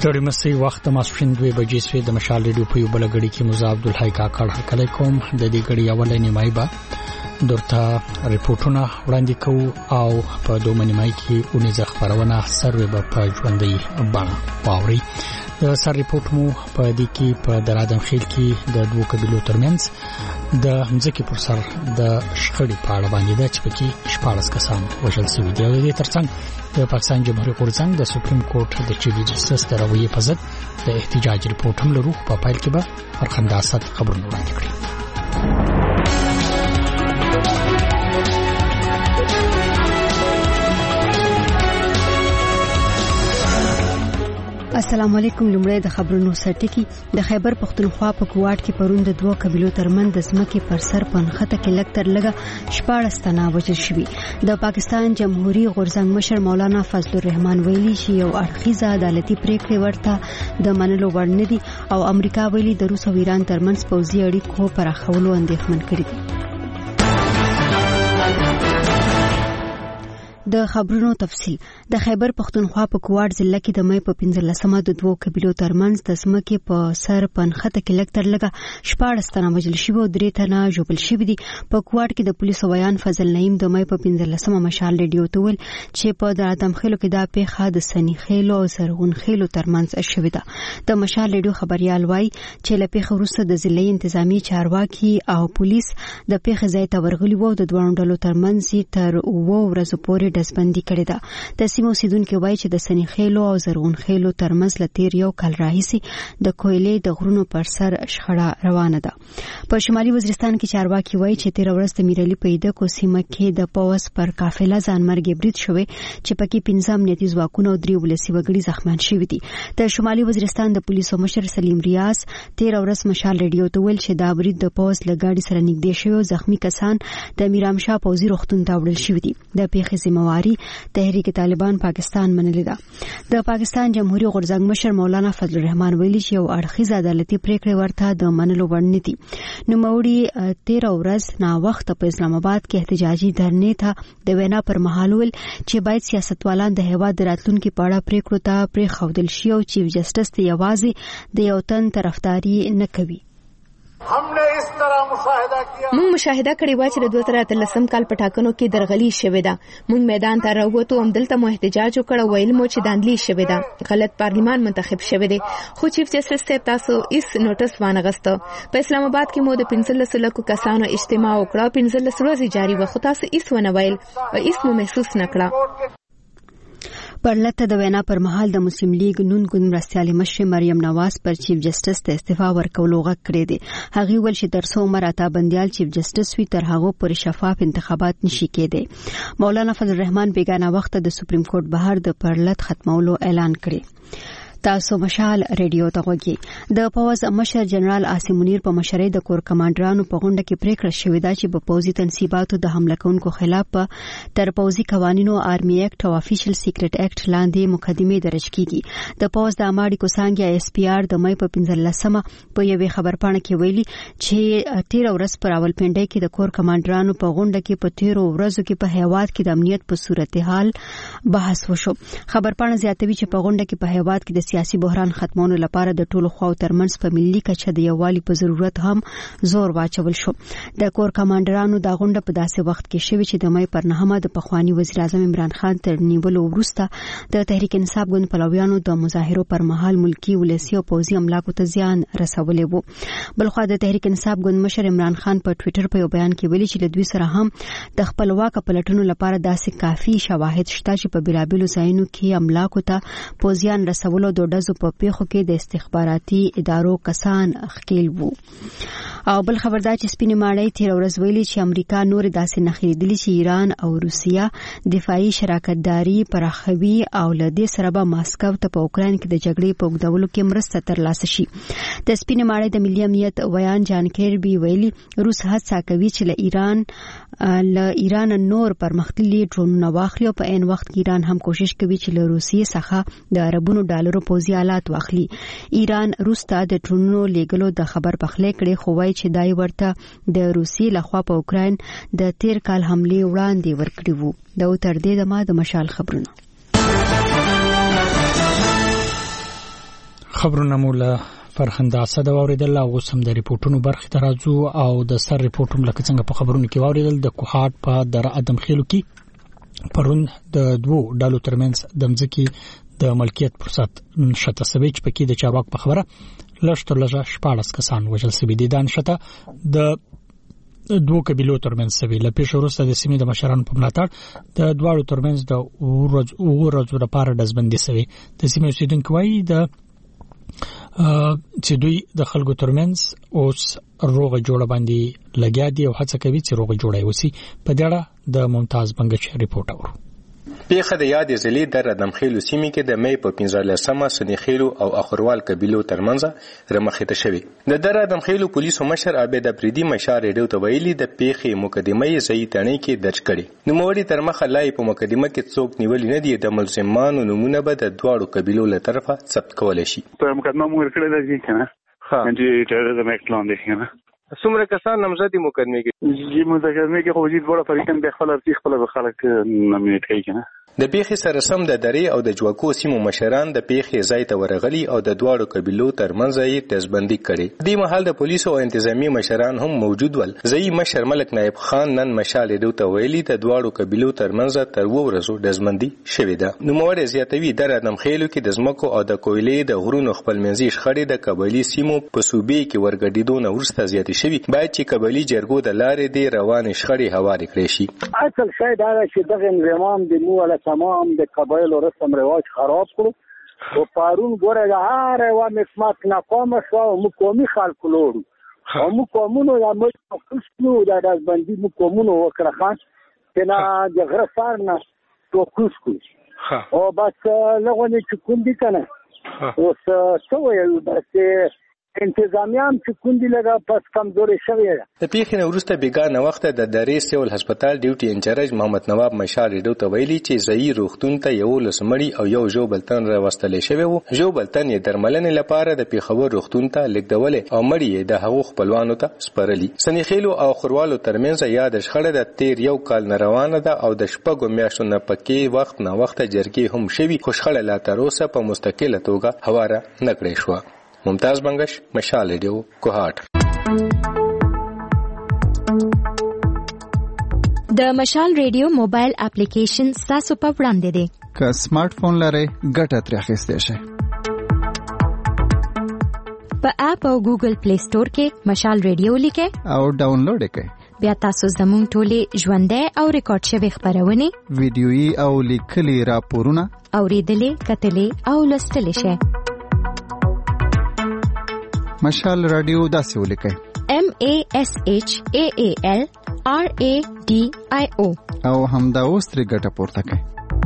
ستوري مسی وخت ماسپښین 2 بجې سوی د مشال ریډیو په یو بل غړي کې موزه عبدالحی کاکړ هرکلی کوم. د دې غړي اولنې نیمایي به درته ریپورتونه وړاندې کوو او په دومره نیمایي کې اونیز خبرونه سروي به په ژوندۍ بڼه واوري. د سر ریپورت مو په دې کې په درادم خیل کې د دوه قبیلو ترمنځ د مځکې پر سر د شخړې په اړه باندې د چپکی 14 کسان وژل شوي دي. د ترڅنګ د پاکستان جمهوریت غورځنګ د سپریم کورټ د چیف جسټس د رویې په ضد د احتجاج ریپورت هم لرو. په پایل کې به فرخنداست خبرونه وړاندې کړي. السلام علیکم. لمړی د خبرونو سرټکی. د خیبر پختونخوا په کوټ کې پرون د دوه قبیلو ترمن د ځمکې پر سر پنخته کې لکتر لګه 14 تنه وژل شوي. د پاکستان جمهوریت غورځنګ مشر مولانا فضل الرحمن ویلي چې یو اړخیزه عدالتي پریکړه ورته د منلو وړ نه دي او امریکا ویلي د روس او ایران ترمنځ پوځي اړیکو پراخولو اندېښمن کړي دي. د خبرونو تفصیل. د خیبر پختونخوا په کوټ ضلع کې د مې په 15مه د دوه قبیلو ترمنځ د ځمکې په سر پنخته کې لکتر لګه 14 تنه وژل شوي او 3 تنه ژوبل شوي دي. په کوټ کې د پولیسو ویان فضل نعیم د مې په 15مه مشال ریډیو ته ویل چې په درادم خیلو کې دا پیښه د سنی خیلو او زرغون خیلو ترمنځ شوې ده. د مشال ریډیو خبريال وایي چې له پیښې وروسته د ضلعي انتظامی چارواکي او پولیس د پیښې ځای ته ورغلي وو. د دوه ډلو ترمنځ تر 2 ورځې پورې دسبندي کړې ده. د سیمو اوسیدونکو وایي چې د سنی خیلو او زرغون خیلو ترمنځ لتیر یو کال راهیسي د کویلې د غرونو پر سر شخړه روانه ده. په شمالي وزیرستان کې چارواکي وایي چې 13 ورځ د میرالي پیدا کو سیمه کې د پوس پر قافله ځانمرګ برید شوی چې پکې 15 امنیتي ځواکونه او 3 ولسي وګړي زخمیان شوي دي. د شمالي وزیرستان د پولیسو مشر سلیم ریاض 13 ورځ مشال ریډیو ته ویل چې دا برید د پوس لګاډي سره نږدې شوی او زخمی کسان د میرامشاه پوزي روغتون ته وړل شوي دي. د پیښې ذمہواری تحریک طالبان پاکستان منلې ده. د پاکستان جمهوریت غورځنګ مشر مولانا فضل الرحمن ویلي چې یو اړخیزه عدالتي پریکړه ورته د منلو وړ نه دي. نو موري 13 ورځ نا وخت په اسلام آباد کې احتجاجي دھرنې ته د وینا پر مهال ول چې باید سیاستوالان د هیواد راتلونکو په اړه پریکړو ته پرې خودل شي او چیف جسټس ته یوازې د یو تن طرفداري نه کوي. مونږ مشاهده کړې و چې د 2013 کال په ټاکنو کې درغلي شوې ده. مونږ میدان ته راووتو او دلته مو احتجاج وکړ او ویل مو چې داندلي شوې ده. غلط پارلیمان منتخب شوی دی خو چیف جسټس ته تاسو هیڅ نوټس وانه غسته. په اسلام آباد کې مو د 15 لکو کسانو اجتماع وکړه. 15 ورځې جاری و خو تاسو هیڅ ونه ویل او هیڅ مو محسوس نکړه. پرلته د وینا پر مهال د مسلم لیگ نون ګوند مرستیالي مشر مریم نواز پر چیف جسټس ته استعفا ورکولو غږ کړی دی. هغه ول چې تر څو عمر عطا بندیال چیف جسټس وي تر هغه پر شفاف انتخابات نشي کېدی. مولانا فضل الرحمن بیگانه وخت د سپریم کورټ بهر د پرلت ختمولو اعلان کړی. تاسو مشال ریډیو ته غوږی. د پوز مشر جنرال عاصم منیر په مشرۍ د کور کمانډرانو په غونډه کې پریکړه شوې ده چې په پوزي تنصیباتو د حمله کوونکو خلاف تر پوزي قوانینو آرمي ایکټ او افیشل سیکریټ ایکټ لاندې مقدمه درج کیږي. د پوز د اماډي کوسانګي اس پی آر د مې په 15مه په یوې خبرپاڼه کې ویلي چې 13 ورځ پر راولپنډي کې د کور کمانډرانو په غونډه کې په 13 ورځو کې په هیواد کې د امنیت په صورتحال بحث وشو. خبرپاڼه زیاتوي چې په غونډه کې په هیواد کې د سیاسي بحران ختمولو لپاره د ټولو خواو ترمنځ په ملي کچه د یووالي په ضرورت هم زور واچول شو. د کور کمانډرانو دا غونډه په داسې وخت کې شوې چې د مې پر 9مه د پخوانی وزیر اعظم عمران خان تر نیولو وروسته د تحریک انصاف ګوند پلویانو د مظاهرو پر مهال ملکی ولسی او پوځي املاکو ته زیان رسولې وو. بلخو د تحریک انصاف ګوند مشر عمران خان په ټوئیټر په یو بیان کې ویلي چې د دوی سره هم د خپلواک پلټنو لپاره داسې کافي شواهد شته چې په بیلابیلو ځایونو کې املاکو ته پوځیان رسولو د ډزو په پیښو کې د استخباراتي ادارو کسان خکېل وو. او بل خبردار چې سپینې ماړی 13 ورځ ویلي چې امریکا نور داسې نخښې دي چې ایران او روسیا دفاعي شراکتداري پراخوي او له دې سره به ماسکو ته په اوکران کې د جګړې په اوږدولو کې مرسته ترلاسه شي. د سپینې ماړی د ملي امنیت ویان جان کیربي ویلي روس هڅه کوي چې له ایران نور پرمختللي ډرونونه واخلي او په عین وخت کې ایران هم کوشش کوي چې له روسیې څخه د اربونو ډالرو پوځي آلات واخلي. ایران روس ته د ډرونونو لیږلو د خبر پخلی کړي خو وایي چې دای ورته د روسیې لخوا په اوکران د 13 کال حمله وړاندې ورکړي وو. دا تر دې د مشال خبرونه. خبرونه مولا فرخنده اسد اوریدل او سم د ریپورتونو برخه ترازو او د سر ریپورتوم لکه څنګه په خبرونو کې اوریدل د کوهات په در ادم خېلو کې پرون د دوو ډالو ترمنځ د مځکې د ملکیت فرصت نشته سوي چې پکې د چارواک په خبره لښتر لږه 14 کسان وژل شوي دي. دا نشته د دوه قبيلو ترمنځ سوي لپاره شروع د سیمې د مشرانو په ملاتړ د دواړو ترمنځ د ورځو لپاره دزبندي سوي. د سیمې اوسیدونکو وايي د چې دوی د خلکو ترمنځ اوس روغه جوړه باندې لګیا دي او هڅه کوي چې روغه جوړه وسی. په دې اړه د ممتاز بنگش ریپورت اورو. پیښه د یاد ضلع در ادمخیلو سیمې کې د مې په 15مه سنیخیلو او اخروال قبیلو ترمنځ رمخته شوی. د در ادمخیلو پولیسو مشر عابد افریدي مشار ریډیو ته ویلي د پیښې مقدمه یې ځای تڼۍ کې درج کړي. نو موري تر مخه لای په مقدمه کې څوک نیول نه دي. د ملزمانو نمونه به د دواړو قبیلو له طرفه ثبت کول شي. په مقدمه مو ورکړل دي کنه انټي ټیرریزم اکټ لاندې کنه څومره کسان نامزدي مقدمه کې چې مقدمه کې خو جید وړه فریقین د خپل ارتي خپل خلک نامینیټ کوي کنه. د پیښې سره سم د درې او د جواکو سیمو مشران د پیښې ځای ته ورغلي او د دواړو قبیلو ترمنځ یې تزبندي کړي. د محل د پولیسو او انتظامی مشران هم موجود ول. ځای مشر ملک نائب خان نن مشال ډیو ته ویلي د دواړو قبیلو ترمنځ تر ورځو دزبندي شوې ده. نو موري زیاتوي در ادم خېلو کې د زمکو او د کویلې د غرونو خپل منځي شخړې د قبایلی سیمو په صوبې کې ورګډیدو نه ورسته زیاتې شوې. باید چې قبایلی جرګو د لارې د روان شخړې هوارې کړې شي. اصل شاید دا چې دغه نظام د مو ولا تمام د قبایل او رسم رواج خراب کړو او پارون ګوره د هر و مسمات ناکام شو او مو قومي خلک لورو او مو قومونو یا مو خصوصو د دازبندي مو قومونو وکړه خان کنا د غرفار نه تو کوسکو او بس لغونی چې کوم دي کنه او څه وایي بس انتظامیان چې کوندي لګا پس کمزوري شوی. د پیښې نه وروسته بیګانه وخت د درې سیول هسپتال ډیوټي انچارج محمد نواب مشال ریډیو ته ویلي چې ځای روغتون ته یو لسمړی او یو جو بلتن راوستل شوی وو. جو بلتن یې درملنې لپاره د پیښور روغتون ته لیکدول او مړی د هغو خپلوانو ته سپارلی. سنیخیلو او خروالو ترمنځ یاد شخړه د تیر یو کال نه روانه ده او د شپږو میاشتو نه پکې وخت نه وخت جرګې هم شوی. خوشخړه لا تر اوسه په مستقله توګه هواره نه کړې شو. ممتاز بنگش مشال ریډیو کوهات. د مشال ریډیو موبایل اپلیکیشن تاسو په وړاندې دی. که سمارټ فون لرئ ګټه ترې اخیستی شئ. په اپ او ګوګل پلی سٹور کې مشال ریډیو لیکئ او ډاونلوډ یې کړئ. بیا تاسو زموږ ټولې ژوندۍ او ریکارډ شوي خبرونه ویډیويي او لیکلي راپورونه اوریدلې کتلې او لوستلې شئ. مشال رادیو داسې ولیکئ MASHAALRADIO او همدا اوس ترې ګټه پورته کړئ.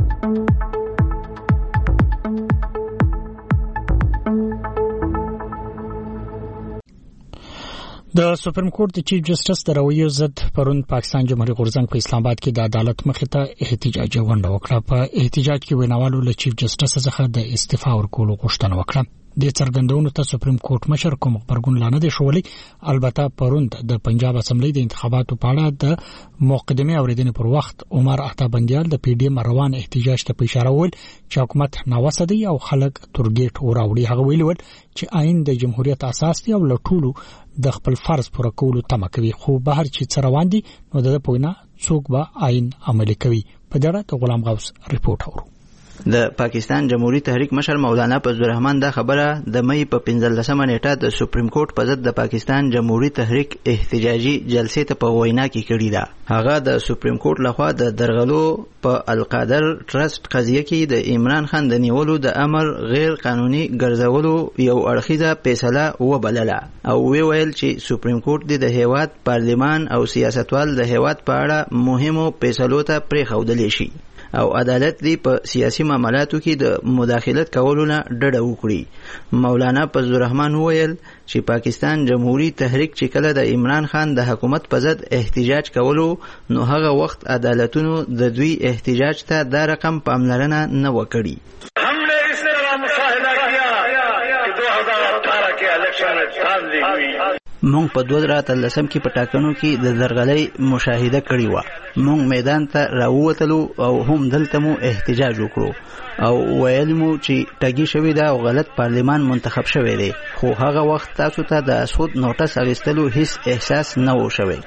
د سپریم کورټ د چیف جسټس د رویو ضد پرون پاکستان جمهوریت غورځنګ په اسلام آباد کې د عدالت مخې ته احتجاجي غونډه وکړه. په احتجاج کې ویناوالو له چیف جسټس څخه د استعفا ورکولو غوښتنه وکړه. د څرګندونو ته سپریم کورټ مشر کوم خبرګون لانه دي شولې. البته پروند د پنجاب اسمبلی د انتخاباتو په اړه د مقدمه اوریدنې پر وخت عمر عطا بندیال د پی ډی ایم روان احتجاج ته اشاره وکړ چې حکومت ناوسدي او خلک ترګیټ وراوړي. هغه ویل چې آئین د جمهوریت اساس دی او لټولو د خپل فرض پوره کولو تمه کوي. خو بهر چې څه روان دي نو د پوینا څوک به آئین عملي کوي. په دې اړه د غلام غوث ریپورت اورو. د پاکستان جمهوریت تحریک مشر مولانا فضل الرحمن دا خبره د مې په 15مه نیټه د سپریم کورټ په ضد د پاکستان جمهوریت تحریک احتجاجي جلسې ته په وینا کې کړې ده. هغه د سپریم کورټ لخوا د درغلو په القادر ټرست قضیه کې د عمران خان د نیولو د امر غیر قانوني ګرځولو یو اړخیزه فیصله وبلله او ویل چې سپریم کورټ د هیواد پارلمان او سیاستوال د هیواد په اړه مهمو فیصلو ته پریښودل شي او عدالت دی په سیاسي معاملاتو کې د مداخلت کولو نه ډډه وکړي. مولانا فضل الرحمن ویل چې پاکستان جمهوریت تحریک چې کله د عمران خان د حکومت په ضد احتجاج کولو نو هغه وخت عدالتونو د دوی احتجاج ته دا رقم پاملرنه نه وکړي. हमने इस तरह मुशाहिदा किया कि 2018 के इलेक्शन में धांधली हुई. مونږ په 2013 کې په ټاکنو کې د درغلۍ مشاهده کړې و. مونږ میدان ته راووتلو او هم دلته مو احتجاج وکړو او ویل مو چې ټاګي شوی دا او غلط پارلمان منتخب شوی دی، خو هغه وخت تاسو ته د سود نوټس اخیستلو هیڅ احساس نه و شوی.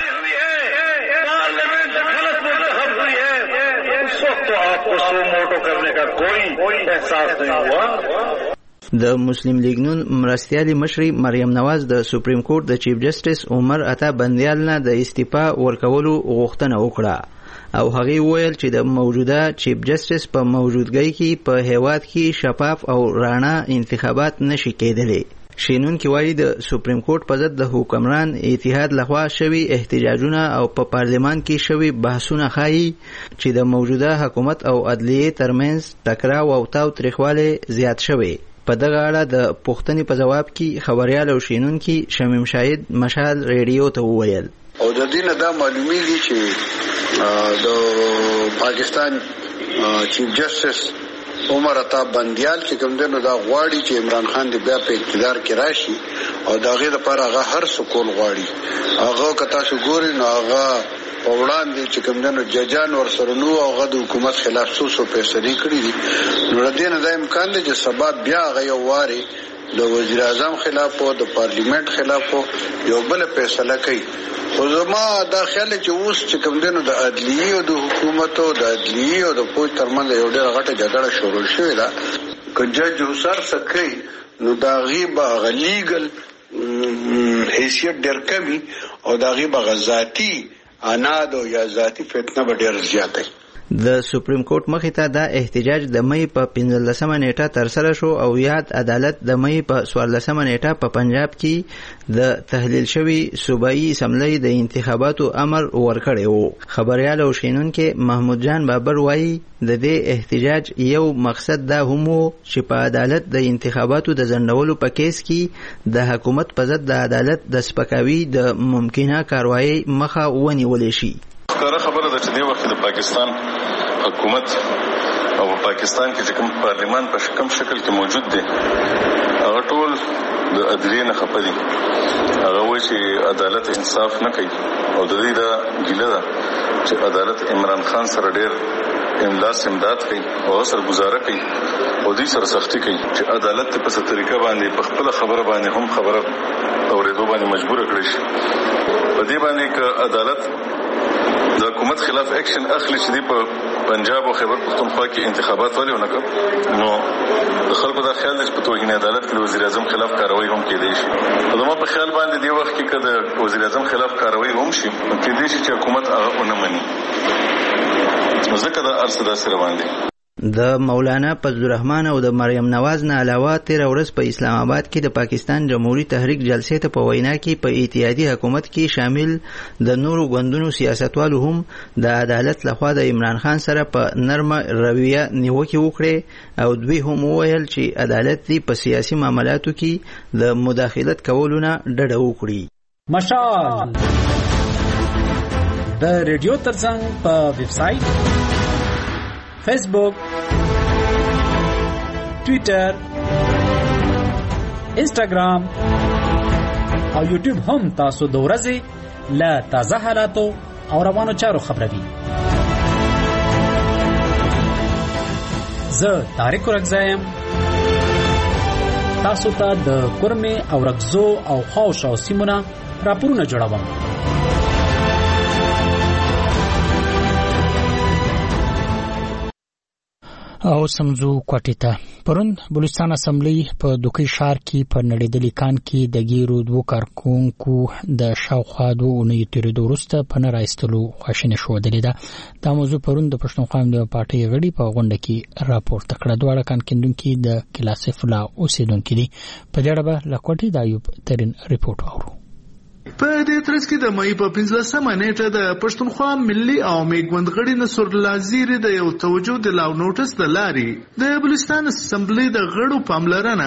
د مسلم لیگ نون مرستیالي مشري مریم نواز د سپریم کورټ د چیف جسټس عمر عطا بندیال نه د استعفا ورکولو غوښتنه وکړه او هغه ویل چې د موجوده چیف جسټس په موجودګۍ کې په هیواد کې شفاف او راڼه انتخابات نشي کېدلی. شینون کې وایي د سپریم کورټ په ضد د حکمران اتحاد لخوا شوی احتجاجونه او په پارلمان کې شوی بحثونه ښایي چې د موجوده حکومت او عدلیې ترمنځ ټکراو او تاوتریخوالی زیات شوی. په دغه اړه د پوښتنې په جواب کې خبريال او شینون کې شمیم شاهد مشال ریډیو ته وویل او د دې نه دا معلومیږي چې د پاکستان چیف جسټس عمر عطا بندیال چې کوم دنو دا غواړي چې عمران خان دې بیا په اقتدار کې راشي او دا غي لپاره هغه هر څه کول غواړي. هغه کتا شو ګوري نو هغه په وړاندې چې کوم دنو ججان ورسره نو هغه د حکومت خلاف څه فیصله کړې دي. نو د دې نه دا امکان دی چې سبا بیا هغه یو واري د وزیر اعظم خلاف او د پارلیمنت خلاف یو بل فیصله کوي. خو زما دا خیال چې اوس چې کوم دنو د عدلیې او د حکومت او د عدلیې او د پوج ترمنځ یو ډېر غټه جګړه شروع شوې ده. که جج حسر سکی نو دا غیبه غلیګل حیثیت ډېر کمی او دا غیبه غذاتی انادو یا ذاتی فتنه به ډېر زیاته. د سپریم کورټ مخې ته دا احتجاج د مې په 15 نیټه ترسره شو او یاد عدالت د مې په 14 نیټه په پنجاب کې د تحلیل شوی صوبایي اسمبلی د انتخاباتو امر ورکړی و. خبريال او شینون کې محمود جان بابر وایي د دې احتجاج یو مقصد دا هم و چې په عدالت د انتخاباتو د ځنډولو په کیس کې د حکومت په ضد د عدالت د سپکاوي د ممکنه کاروایی مخه ونیول شي. خبره ده چې د وخت د پاکستان حکومت او پاکستان کې چې کوم پارلیمان په کوم شکل کې موجود دی هغه ټول د عدلیې نه خپه دي. هغه وایي چې عدالت انصاف نه کوي او د دې دا ګیله ده چې عدالت عمران خان سره ډېر امداد کوي او سره گزاره کوي او دې سره سختي کوي چې عدالت په څه طریقه باندې په خپل خبره باندې هم خبره اورېدو باندې مجبور کړی شي. په دې باندې ک عدالت د حکومت خلاف اکشن اخلي چې په پنجاب او خیبر پختونخوا کې انتخابات ولې ونه کړ نو د خلکو دا خیال دی چې په توهین عدالت کې وزیر اعظم خلاف کاروایی هم کېدای شي. زما په خیال باندې دی وخت کې کله وزیر اعظم خلاف کاروایی هم شي کېدای شي چې حکومت هغه ونه مني. ځکه دا ارصدا سره باندې د مولانا فضل الرحمن او د مریم نواز نه علاوه 13 ورځ په اسلام آباد کې د پاکستان جمهوریت تحریک جلسې ته په وینا کې په اتحادیه حکومت کې شامل د نورو ګوندونو سیاستوالو هم د عدالت لخوا د عمران خان سره په نرمه رویه نیوکه وکړي او دوی هم وویل چې عدالت دی په سیاسي معاملاتو کې د مداخلت کولو نه ډډه وکړي. مشال د ریډیو ترڅنګ په ویب سټ، فیسبوک، ټویټر، انسټاګرام او یوټیوب هم تاسو د ورځې له تازه حالاتو او روانو چارو خبروي. زه طارق رغزایم تاسو ته د کورمه او رغزو او خاوشو سیمونه راپورونه جوړوم. او سمزو کوټی ته پرون بلوچستان اسمبلی په دوکي شهر کې په نړیدلې کان کې د ګیرو دوه کارکونکو د شاوخوا دوه اونۍ تیرېدو وروسته په نه راایستلو خواشینه شودلې ده. دا موضوع پرون د پښتونخوا ملي پارټي غړي په غونډه کې راپورته کړه. دواړه کان کیندونکو د کلاسف لا اوسیدونکو دي. په دې اړه له کوټی د ایوب ترين ریپورت اورو. په دې ترڅ کې د مې په 15 نیټه د پښتونخوا ملي عوامي ګوند غړي نصر الله زیری د یو توجه د لاو نوټس د لاري د بلوچستان اسمبلی د غړو پاملرنه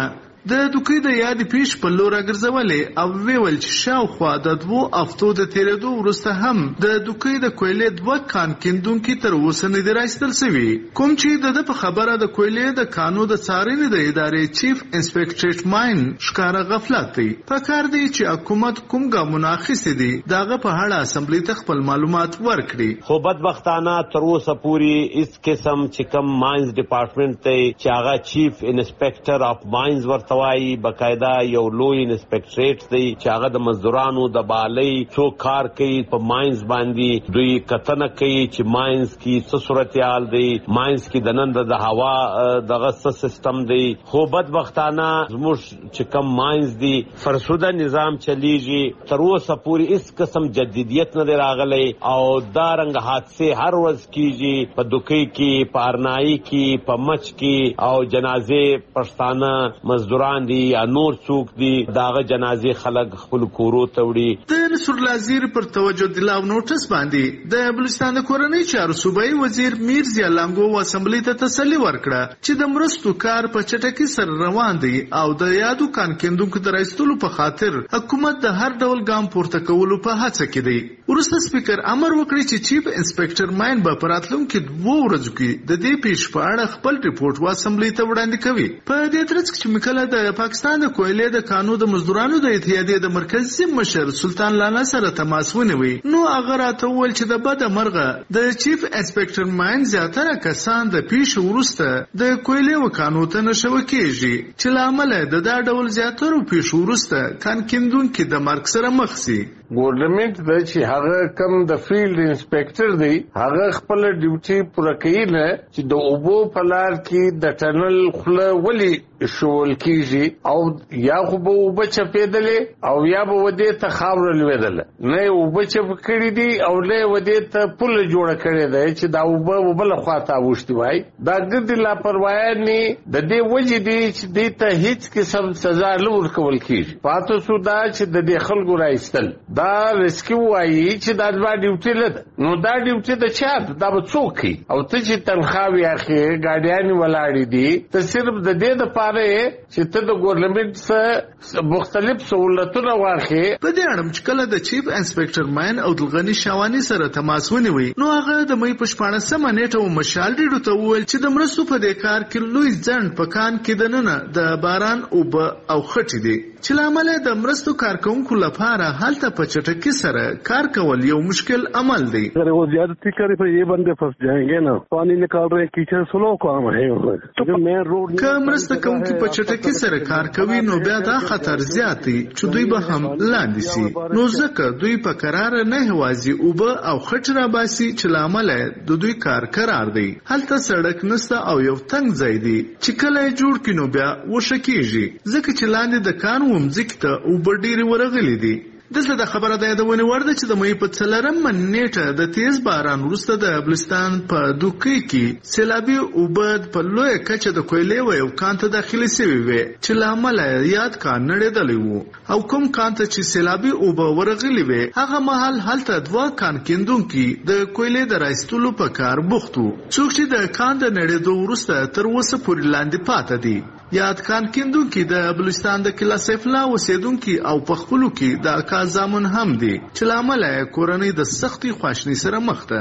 د دوکۍ د یاد پیش په لور راګرځولې او ویل چې شاوخوا د 2 هفتو د تیرېدو وروسته هم د دوکۍ د کویلې 2 کان کیندونکي تر اوسه نه دي راایستل شوي، کوم چې د په خبره د کویلې د کانو د څارنې د ادارې چیف انسپکټریټ ماین ښکاره غفلت دی. پکار دی چې حکومت کوم ګامونه اخیستي دي دغه په اړه اسمبلی ته خپل معلومات ورکړي. خو بدبختانه تر اوسه پورې هیڅ قسم چې کوم ماینز ډپارټمنټ ته چې هغه چیف انسپکټر اف ماینز ورته وایي بقاعده یو لوی انسپکټریټ دی چې هغه د مزدورانو د بالۍ څو کار کوي په ماینز باندې دوی کتنه کوي چې ماینز کې څه صورتحال دی، ماینز کې د نن د هوا دغه څه سیستم دی. خو بدبختانه زموږ چې کوم ماینز دی فرسوده نظام چلیږي، تر اوسه پورې هیڅ قسم جدیدیت نه دی راغلی او دا رنګ حادثې هر ورځ کیږي په دوکۍ کې، په ارنایي کې، په مچ کې او جنازې پښتانه مزدوران دي یا نور څوک دي داغه جنازې خلک خپل کورو ته وړي. د نصرالله وزیر پر توجه دلاو نوټس باندې د بلوچستان د کورنۍ چارو صوبایي وزیر میر ضیا لنګو اسمبلی ته تسلی ورکړه چې د مرستو کار په چټکۍ سره روان دی او د یادو کان کیندونکو د راایستلو په خاطر حکومت د هر ډول ګام پورته کولو په هڅه کې دی. وروسته سپیکر امر وکړي چې چیف انسپکټر ماین به په راتلونکو 2 ورځو کې د دې پیښ په اړه خپل ریپورت اسمبلی ته وړاندې کوي. په دې ترڅ کې چې مکله د پاکستان د کویلې د کانو د مزدورانو د اتحادیې د مرکزي مشر سلطان لانا سره تماس ونیوي، نو هغه راته وویل چې د بده مرغه د چیف انسپکټر ماین زیاتره کسان د پیښ وروسته د کویلې و کانو ته نشو کېږي چې لامل د دا ډول زیاتره پیښ وروسته کان کیندونکي د مرګ سره مخ شي. ګورنمنت د چې هغه کم د فیلډ انسپکټر دی هغه خپل ډیوټي پوره کوي نه چې د اوبو په لار کې د ټنل خوله ولی شول کیږي او یا خو به اوبه چپېدلې او یا به ودې ته خاوره لوېدله، نه اوبه چپ کړي دي او نه ودې ته پوله جوړه کړې ده چې دا اوبه بله خوا ته اوښتي وای. دا ګردې لاپروایانې د دې وجې دي چې دې ته هیڅ قسم سزا نه ورکول کیږي. پاتې شو دا چې د دې خلکو راایستل دا رسکیو وایي چې دا زما ډیوټي نه ده، نو دا ډیوټي د چا ده؟ دا به څوک کوي؟ او ته چې تنخواوې اخلې ګاډیانې ولاړې دي ته صرف د دې دپاره چې ته د ګورنمنټ څخه مختلف سهولتونه واخلې. په دې اړه چې کله د چیف انسپکټر ماین عبدالغني شاواني سره تماس ونیوي نو هغه د مې په 14مه نیټه مشال ډیډو ته وویل چې د مرستو په دې کار کې لوی ځنډ په کان کې دننه د باران اوبه او خټې دي چې لامل د مرستو کارکونکو لپاره هلته په چټکۍ سره کار کول یو مشکل عمل دی. اگر وہ زیادتی کرے تو یہ بندے پھنس جائیں گے نا، پانی نکال رہے ہیں کیچڑ سلو کام ہے. مین روډ که مرسته کوونکي په چټکۍ سره کار کوي نو بیا دا خطر زیات دی چې دوی به هم لاندې سي، نو ځکه دوی په قرار نه هوازي اوبه او خټ را باسي چې لامل د دوی کار قرار دی. هلته سړک نسته او یو تنګ ځای دی چې کله جوړ کینو بیا وشکیږي ځکه چې لاندې د کان ومځکې ته اوبه ډېرې ورغلي دي. دلته د خبره د یادونې وړ ده چې د مې په 4مه نیټه د تیز باران وروسته د بلوچستان په دوکۍ کې سیلابي اوبه په لویه کچه د کویلې و یو کان ته داخلي شوي وې چې له امله یاد کان نړېدلی و او کوم کان ته چې سیلابي اوبه ورغلي وې هغه مهال هلته 2 کان کیندونکي د کویلې د راایستلو په کار بوخت وو، څوک چې د کان د نړېدو وروسته تر اوسه پورې لاندې پاته دي. یاد کان کیندونکي د بلوچستان د کلا سیف الله اوسیدونکي او په خپلو کې د کازامون هم دي چې له امله کورنۍ د سختي خواشنۍ سره مخ ده.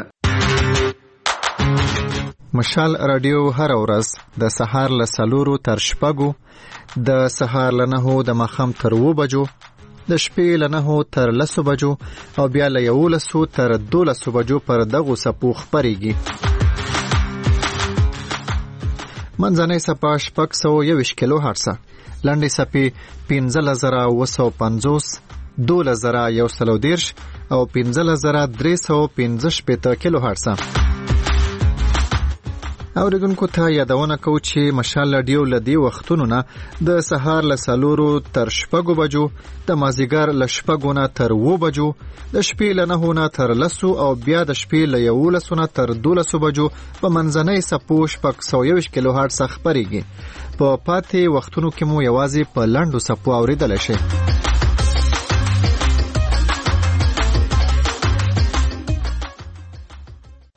مشال رادیو هر ورځ د سهار له 4 تر 6، د سهار له 9 د ماښام تر 2 بجو، د شپې له 9 تر 10 بجو او بیا له 11 تر 12 بجو پر دغو سپو خپرېږي. منځنۍ سپه 621 کیلو هرڅه، لنډې سپې 15950، 12130 او 15315 کیلو هرڅه. اوریدونکو ته یادونه کوو چې مشال رادیو له دې وختونو نه د سهار له 4 تر 6 بجو، د مازدیګر له 6 نه تر 2 بجو، د شپې له 9 نه تر 10 او بیا د شپې له 11 نه تر 12 بجو په منځنۍ سپو 621 کیلو هرتز خپرېږي. په پاتې وختونو کې مو یوازې په لنډو سپو اوریدل شي.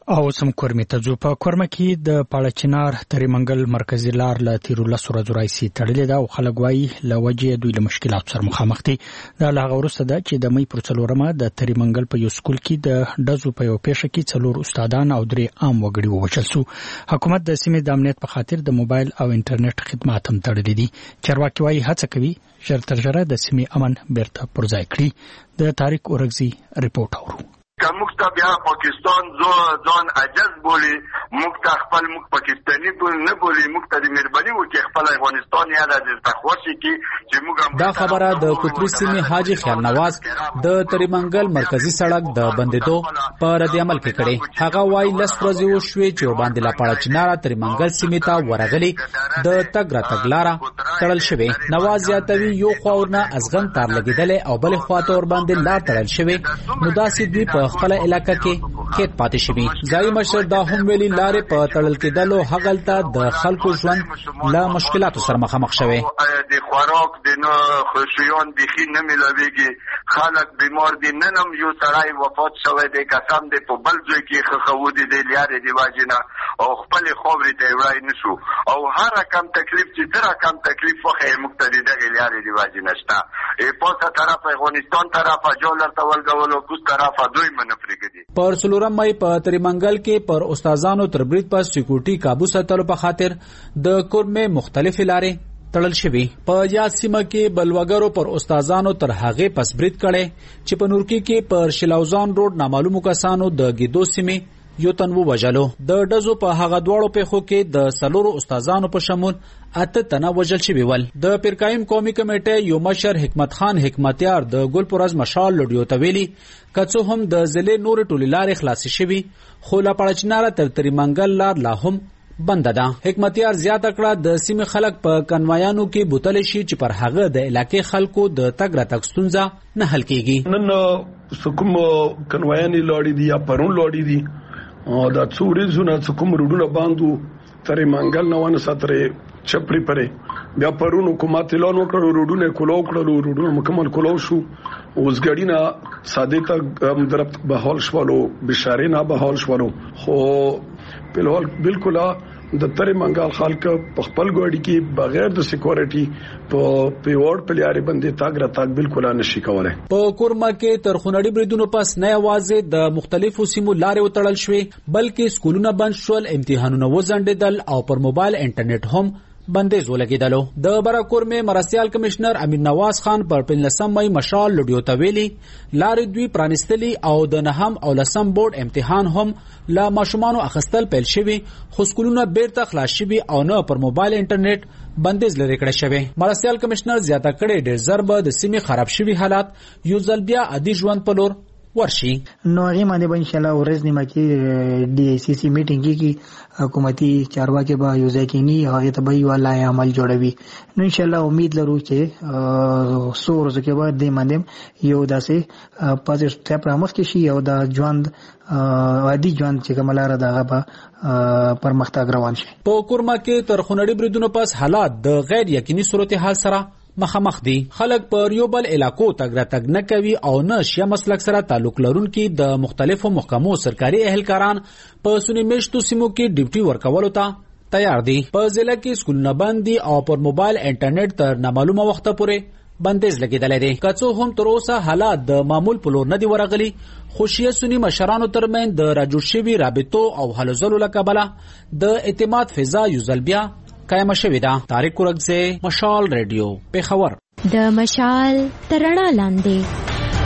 او سم کورمه ته جو په کورمه کې د پاړچنار تری منګل مرکزی لار ل تیرو لسره جوړایسي تړلې ده او خلک وايي لوجه دوی له مشکلات سره مخامخ دي دا لاغه ورسته ده چې د مې پر څلورمه د تری منګل په یو سکول کې د دزو په یو پیښه کې څلور استادان او درې عام وګړي ووچل شو. حکومت د سیمې د امنیت په خاطر د موبایل او انټرنیټ خدمات هم تړلې دي. چارواکي وايي هڅه کوي ژر تر ژره د سیمې امن بیرته پرځای کړي. د طارق اورغزي رپورټ اورو. که موږ ته بیا پاکستان ځان عجز بولی موږ ته خپل موږ پاکستاني نه بولی موږ ته د مهرباني وکړي خپل افغانستان یا د تخوشي کې چې موږ دا خبره د کوتري سیمې حاجی خیال نواز د تری منګل مرکزی سړک د بندیدو په رد عمل کې کړي. هغه وايي لس ورځې وشوي چې باندې لا پاړچنار تری منګل سیمې ته ورغلي د تګ را تګلاره تړل شوی. نواز یاتوي یو خورنه ازغن تار لګیدل او بل خواته ور باندې لا تړل شوی. نو داسې دوی په خپل علاقې کې کېد پاتې شوی. ځای مشر دا هم ویلي لارې په تړل کېدلو هغلته د خلکو ژوند له مشکلاتو سره مخامخ شوی. د خوراک د نو خوشیان بخي نه ملويږي خلک بیمار دي. ننم یو سړی وفات شوی دی قسم دی په بل ځای کې خخودي دی لارې دی واجنه او خپل خبرې ته وړای نشو او هر کم تکلیف چې تر کم تکلیف وخه مقتدی دغه لارې دی واجنه شتا په طرف افغانستان طرف جولر تولګولو کوس طرف دوی منفرګ دي. پر څلورم مې په تری منګل کې پر استادانو تر برید پر سکیورټي काबू ساتلو په خاطر د کورمه مختلف لارې تړل شوی. په یاد سیمه کې بلوګرو پر استادانو تر هغه پس برید کړي چې په نورکی کې پر شلاوزان روډ نامعلومو کسانو د گیدو سیمه یو تنو وجلو. د دزو په هغه دواړو پیښو کې د سلورو استادانو په شمول اته تنه وجل شوی ول. د پیرکایم قومي کمیټې یو مشر حکمت خان حکمتیار د ګلپورز مشال لډیو تویلی کڅو هم د ضلع نور ټولې لارې خلاص شوی خو لا پړچنار تر تری منګل لار لا هم بند ده. حکمتیار زیاته کړه د سیمې خلک په کنوایانو کې بوتل شي چې پر هغه د علاقې خلکو د تګ را تګ ستونزه نه حل کیږي. نن سکم کنوایانی لوړی دي یا پرون لوړی دي دا څوري زونه کوم روډونه باندې ترې منګل نه ونه ساتره چپړی پرې بیا پرون حکومت اعلان وکړ روډونه کولو کړلو روډونه مکمل کولو شو اوس غړینا ساده ته درپ بهال شوالو بشاره نه بهال شوالو خو په لول بالکل د ترې منګل خلک په خپل ګوډي کې بغیر د سکیورټي په پیوړ پلیاري باندې تاګ را تاګ بالکل نشي کولای. په کورما کې تر خونړي بریدونو پس نه یوازې د مختلفو سیمو لارې وتړل شوې بلکې سکولونه بند شول امتحانونه وزندل او پر موبایل انټرنیټ هم بندیز ولګیدلو. د براکورمه مرستيال کمشنر امیر نواز خان پر 15 مې مشال لډیو تویلی لارې دوی پرانستلی او د نهم او لسم بورډ امتحان هم لا ماشومانو اخستل پیل شوی خو سکولونه بیرته خلاص شوی او نه پر موبایل انټرنیټ بندیز لري کړی شوی. مرستيال کمشنر زیاته کړي ډېر ضرب د سیمې خراب شوی حالات یو ځل بیا عادي ژوند په لور ورشي. نو هغه باندې به ان شاء الله ورځ نیمه کې ډي ای سی سی میټینګ کې حکومتي چارواکي به یو ځای کې نه هغه ته به ولا عمل جوړوي. نو ان شاء الله امید لرو چې سور ځکه به د باندې یو داسې پازیټیو سټپ رامخ کې شي او د ژوند عادي ژوند چې کوملاره دغه په پرمختګ روان شي. په کورما کې تر خونړي بریدونو پس حالات د غیر یقیني صورتحال سره مخامخ دي. خلک پر یو بل علاقو تګ را تګ نه کوي او نه شیا مسلک سره تعلق لرونکي د مختلفو محکمو سرکاري اهلکاران په سونی میشتو سیمو کې ډیوټي ورکولو ته تیار دي. په ضلع کې سکولونه بند دي او پر موبایل انټرنیټ تر نامعلومه وخت پورې بندیز لګیدل دي. کڅو هم تر اوسه حالات د معمول په لور نه دي ورغلي خو شیا سونی مشرانو ترمن د راجوړ شوی رابطو او حل زلو لکبله د اعتماد فضا یوزل بیا قائم شوی دا. طارق اورغزي مشال ریډیو پیښور. د مشال ترڼا لاندې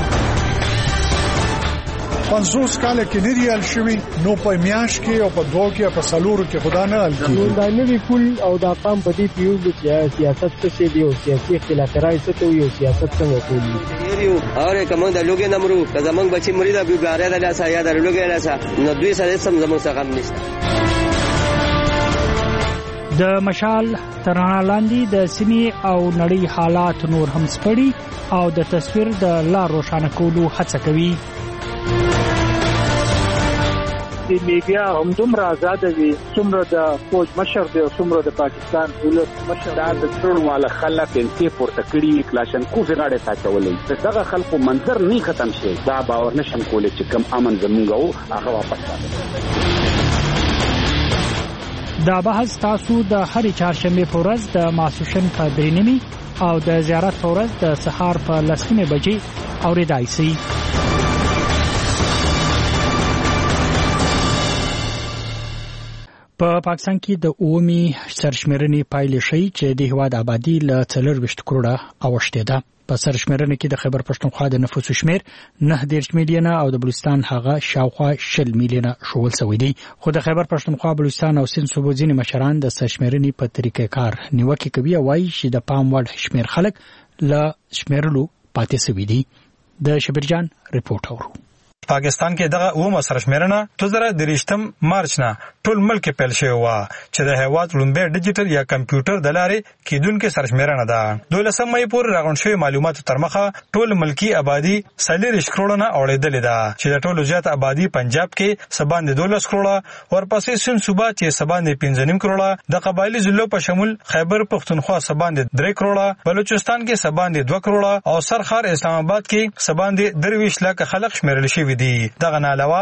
50 کال کې نریال شوی نو په میاش کې او په دوه کې په سالورو کې خدا نه حل کیږي. دا نوی کول او دا قام په دې پیو چې سیاست څه دی او سیاسي اختلافات راځي ته یو سیاست څنګه کوي یو اوره کوم د لوګي نمرو کزمنګ بچی مری دا بیګاره د لاسه یا د لوګي لاسه نو دوی سره سم زموږ څخه هم نشته. د مشال ترانه لاندې د سیمې او نړۍ حالات نور هم سپړي او د تصویر د لار روښانه کولو هڅه کوي. چې میډیا هم دومره آزاد وي څومره د فوج مشر دی او څومره د پاکستان ولس مشر دا د ټول مال خلک انتي پورته کړي کلاشنکوف غاړه تاچولې دغه خلکو منظر نه ختم شي دا باور نشم کولای چې کم امن زمونږ او هغه واپس دا بحث تاسو د هرې چهارشنبه په ورځ د ماسوشن په 3:30 او د زیارت په ورځ د سهار په 10:00 بجې اوریدای شئ. په پاکستان کې د اومي سرشمېرنې پایلې ښیي چې د هیواد آبادی له 24 کروڑه اوښتې ده. په سرشمېرنه کې د خیبر پښتونخوا د نفوسو شمیر 9 میلیونه او د بلوچستان هغه شاوخوا 10 میلیونه شول سوی دی. خو د خیبر پښتونخوا بلوچستان او سند صوبو ځینې مشران د سرشمېرنې په طریقې کار نیوکه کوي او وايي چې د پام وړ شمیر خلک له شمیرلو پاتې سوي دي. د شبرجان رپورټ اورو. پاکستان کې دغه اومه سرشمېرنه 2023 مارچ نه ټول ملک پیل شوی و چې د هیواد لومبه ډیجیټل یا کمپیوټر د لارې کیدونکو سرشمېرنه ده. 12 مې پورې راغونډ شوی معلوماتو تر مخه ټول ملکی آبادی 40 کروڑه نه اوړېدلې ده چې د ټولو زیات آبادی پنجاب کې سباند 12 کروڑه ورپسې سند صوبه چې سباند 15.5 کروڑه د قبایلی ضلعو په شمول خیبر پښتونخوا سباند 3 کروڑه بلوچستان کې سباند 2 کروڑه او سرخار اسلام آباد کې سباند 23 لک خلک شمیرل شوی دي. دغه نه علاوه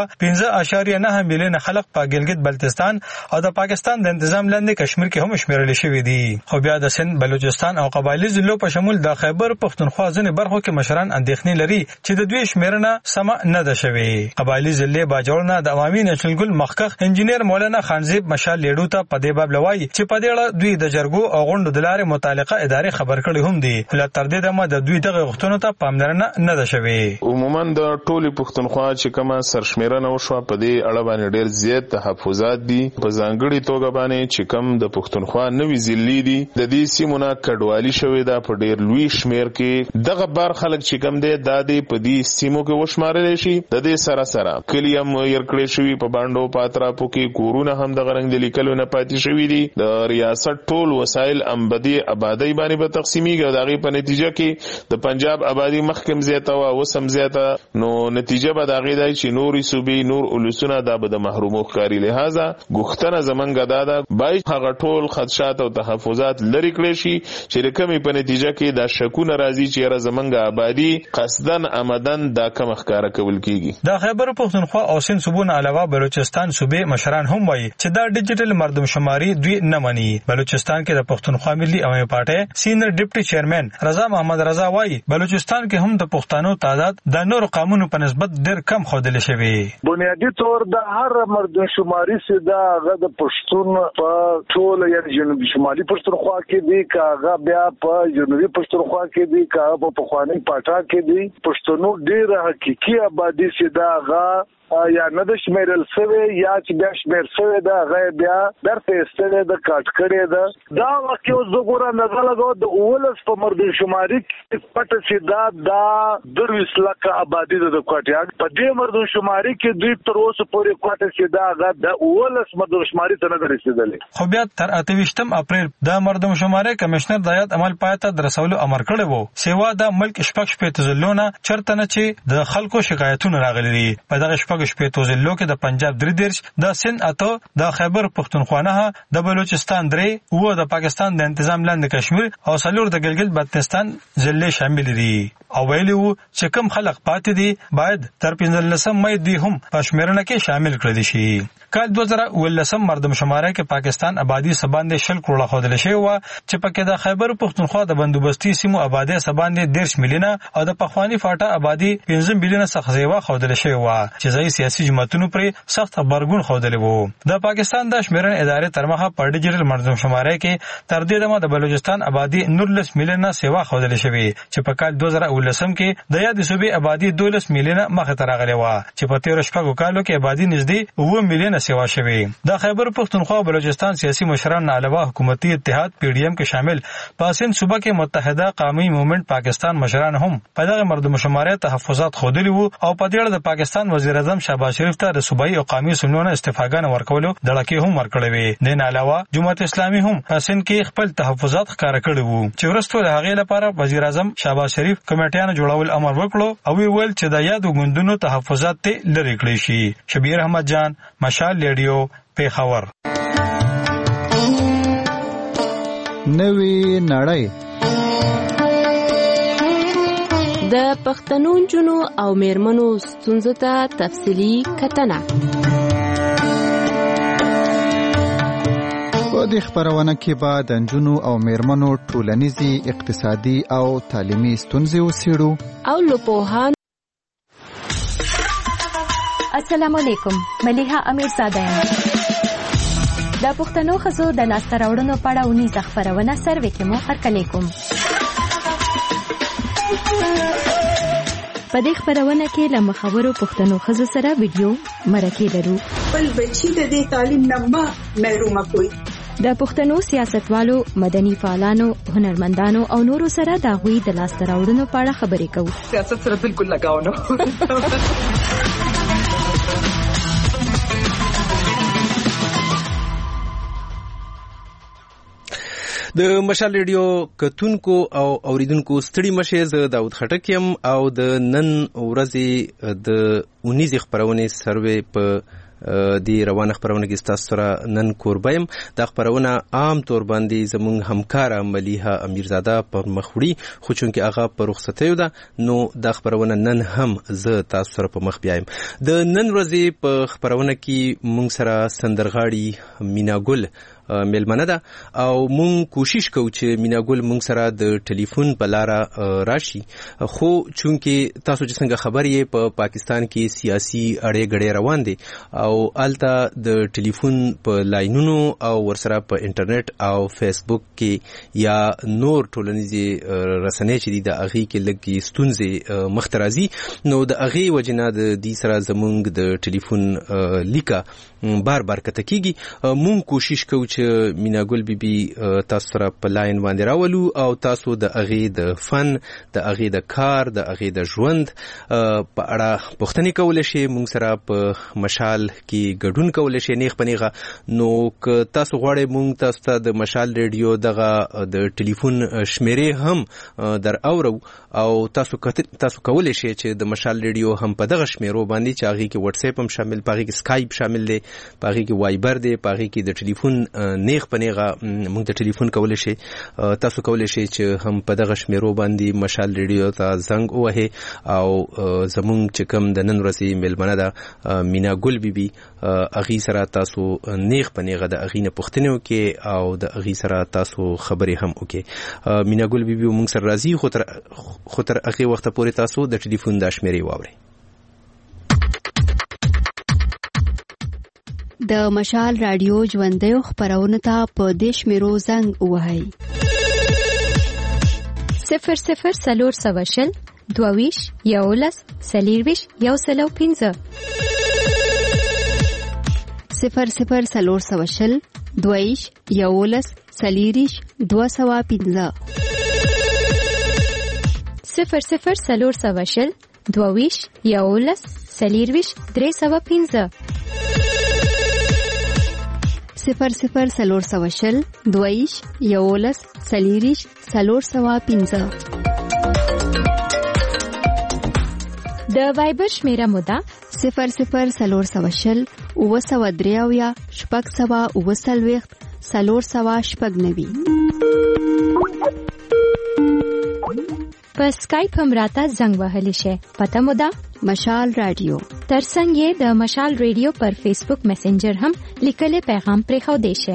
15.9 میلیون خلک په ګلګت بلتستان او د پاکستان د تنظیم لاندې کشمیر کې هم شمیرل شوی دي. خو بیا د سند بلوچستان او قبایلی ضلعو په شمول د خیبر پښتونخوا ځینې برخو کې مشران اندېښنې لري چې د دوی شمیرنه سم نه ده شوی. قبایلی ضلع باجوړ نه د عوامي نېشنل ګل مخکخ انجینیر مولانا خانزیب مشال لیډو ته په دې باب لوي چې په دې اړه دوی د جرګو او غونډو د لارې متعلقه ادارې خبر کړي هم دي. ول تر دې دمه د دوی دغه غوښتنو ته پاملرنه نه ده شوی. عموما د ټولي پښتونخوا چې کومه سرشمیرنه وشو په دې اړه باندې ډېر زیات تحفظات دي. په ځانګړي توګه باندې چې کوم د پښتونخوا نوې ضلع دي د دې سیمونه کډوالي شوې ده په ډېر لوی شمیر کې دغه بار خلک چې کوم دي د دې په دې سیمو کې وشمارل شي. د دې سره سره کلیم ير کړې شوی په باندو پاتراپو کې کورونه هم د غرنګ د لیکلو نه پاتې شوی دي. د ریاست ټول وسایل امبدي آبادی باندې به تقسیمیږي او دغه په نتیجه کې د پنجاب آبادی مخکم زیاته او وسم زیاته نو نتیجه به دغه دی چې نوري صوبې نور اولسونه د بد محرومو کاری لہذا غوښتنه زمونږ دادا بای هغه ټول خدشات او تحفظات لري کړی شي چې کومې په نتیجه کې د شکونه راځي چې زمونږ آبادی قصدن آمدن دا کم ښکارا کول کیږي. د خیبر پښتونخوا او سند صوبو نه علاوه بلوچستان صوبې مشران هم وایي چې دا ډیجیټل مردم شماري دوی نه مني. بلوچستان کې د پښتونخوا ملي عوامي پارټي سینیئر ډیپټي چیرمن رضا محمد رضا وایي بلوچستان کې هم د پښتنو تعداد د نور قومونو په نسبت ډېر کم خوده شوی. بنیادی طور د هر مردم شماري سدا غ د پښتون په ټول یعنی جنوبي شمالي پښتونخوا کې دی کاغه بیا په جنوبي پښتونخوا کې دی کاغه په پخوانی پاټا کې دی پښتونو ډیر حقيقي آبادی سدا غ یا نه د شمیرل سوی یا چې بیا شمیر سوی دا غي بیا درته استلې د کټکړې دا واقع زګوره نظر لګو د اولس په مردم شماري پټ سدا دا 23 لک آبادی د کوټیا په دې مردم شماري کې دوی تر اوسه پورې کوټه سدا غ د اولس مردم شماري ته نه رسیدلې. خو بیا تر 28 اپریل د مردم شماري کمشنر دایات عمل پاتې درسولو امر کړی وو. سیوا د ملک شپږ شپې تزلونه چرته نه چې د خلکو شکایتونه راغلي دي. په دغه شپږ شپې ضلعو کې د پنجاب 3 د سند اته د خیبر پښتونخوا نه د بلوچستان 3 او د پاکستان د تنظیم لاندې کشمیر او سلور د ګلګت بلتستان ضلع شامل دي. او ویلي وو چې کوم خلک پاتې دي باید تر 15 مې دی هم په شمیرنه کې شامل کړل شي. کال 2019 مردم شماري کې پاکستان آبادی سباندې 10 کروڑه خوده شوی و چې پکې د خیبر پښتونخوا د بندوبستي سیمو آبادی سباندې 10 میلیونه او د پخوانی فاټا آبادی 15 میلیونه څخه زیوا خوده شوی و چې ځای سیاسي جماعتونو پر سخت خبرګون خوده وو. د پاکستان د شمیرن ادارې تر مخه په ډیجیټل مردم شماري کې تر دې دمه د بلوچستان آبادی 19 میلیونه سیوا خوده شوی چې په کال 2019 کې د یاد صوبې آبادی 12 میلیونه مخه تر راغلی و چې په 13 شپږو کالو کې آبادی نږدې 9 میلیونه سیوا شوی. د خیبر پختونخوا بلوچستان سیاسي مشران نه علاوه حکومتي اتحاد PDM کې شامل پاسین صوبه کې متحده قومي موومېنټ پاکستان مشران هم په دغه مردمشماري تحفظات خوندلي وو او په دې اړه د پاکستان وزیر اعظم شهباز شریف ته د صوبایي او قومي سمونونو استفاګان ورکولو دړکې هم ورکړې وي. د علاوه جمهوریت اسلامي هم پاسین کې خپل تحفظات ښکار کړي وو چې ورستو د هغې لپاره وزیر اعظم شهباز شریف کمیټیانو جوړول امر وکړو او ویل چې د یادو ګوندونو تحفظات ته لري کړی شي. شبیر احمد جان، مشال ریډیو، پیښور. نوې نړۍ د پښتنو نجونو او میرمنو ستونزو ته تفصیلي کتنه. په دې خبرونه کې به د نجونو او میرمنو ټولنیزي، اقتصادي او تعلیمي ستونزې وڅېړو او لوپوهان. السلام علیکم، ملیحه امیرزاده یم. د پښتنو ښځو د لاسته راوړنو په اړه اونیزه خپرونه سروې کې مو هرکلی کوم. په دې خپرونه کې له مخورو پښتنو ښځو سره ویډیو مرکې لرو. خپل بچي د دې تعلیم نه مه محرومه کوئ. د پښتنو سیاستوالو، مدني فعالانو، هنرمندانو او نورو سره د هغوی د لاسته راوړنو په اړه خبرې کوو. سیاست سره بالکل لګاو نه. د مشال ریډیو کتونکو او اوریدونکو ستړي مشه، زه داود خټک یم او د نن ورځې د 19 خبرونه سروې په دی روانه خبرونه کې تاسو سره نن کوربایم. دا خبرونه عام طور باندې زموږ همکار ملیحه امیرزاده پر مخوړي، خو چونکه هغه په رخصتیو ده نو دا خبرونه نن هم زه تاسو سره په مخ بیایم. د نن ورځې په خبرونه کې مونږ سره سندرغاړي میناګل میلمنه ده او مونږ کوشش کوو چې میناګل مونږ سره د ټلیفون په لاره راشي، خو چونکه تاسو چې څنګه خبر یې په پاکستان کې سیاسي اړې غړې روان دي او الته د ټلیفون په لاینونو او ورسره په انټرنیټ او فیسبوک کې یا نور ټولنیزي رسنۍ چې دي د هغې کې لږ ستونزې مخته راځي، نو د هغې وجې نه د دې سره زمونږ د ټلیفون لیکه بار بار کته کېږي. مونږ کوشش کوو چې میناګل بیبي تاسو سره په لاین باندې راولو او تاسو د هغې د فن، د هغې د کار، د هغې د ژوند په اړه پوښتنې کولی شئ. مونږ سره په مشال کې ګډون کولی شئ نیغ په نیغه. نو که تاسو غواړئ مونږ تاسو ته د مشال ریډیو دغه د ټلیفون شمیرې هم در اورو او تاسو کولی شئ چې د مشال ریډیو هم په دغه شمیرو باندې چې هغې کې واتساپ هم شامل، په هغې کې سکایپ شامل دی، په هغې کې وایبر دی، په هغې کې د ټلیفون نیغ په نیغه مونږ ته ټلیفون کولی شئ. تاسو کولی شئ چې هم په دغه شمیرو باندې مشال ریډیو ته زنګ ووهئ او زمونږ چې کوم د نن ورځې میلمنه ده میناګل بیبي، هغې سره تاسو نیغ په نیغه د هغې نه پوښتنې وکړئ او د هغې سره تاسو خبرې هم وکړئ. میناګل بیبي مونږ سره راځي، خو تر هغې وخته پورې تاسو د ټلیفون دا شمیرې واورئ. د مشال رادیو ژوندیو خبرونه ته په دې شمیرو زنګ ووهئ: 00 سلور سوشل 22 11 سلیرویش 105 00 سلور سوشل 22 11 سلیریش 205 00 سلور سوشل 22 11 سلیرویش 305 00 سلور سوشل 22 11 سلیریش 305 د وایبر شمیره موده 00 سلور سوشل 903 شپږ سوه 9 سلور سوه شپږ 90 په سکایپ هم راته زنګ وهلی شئ. پته مو ده مشال رادیو. ترڅنګ یې د مشال ریډیو پر فیسبوک میسنجر هم لیکلی پیغام پرېښودی شئ.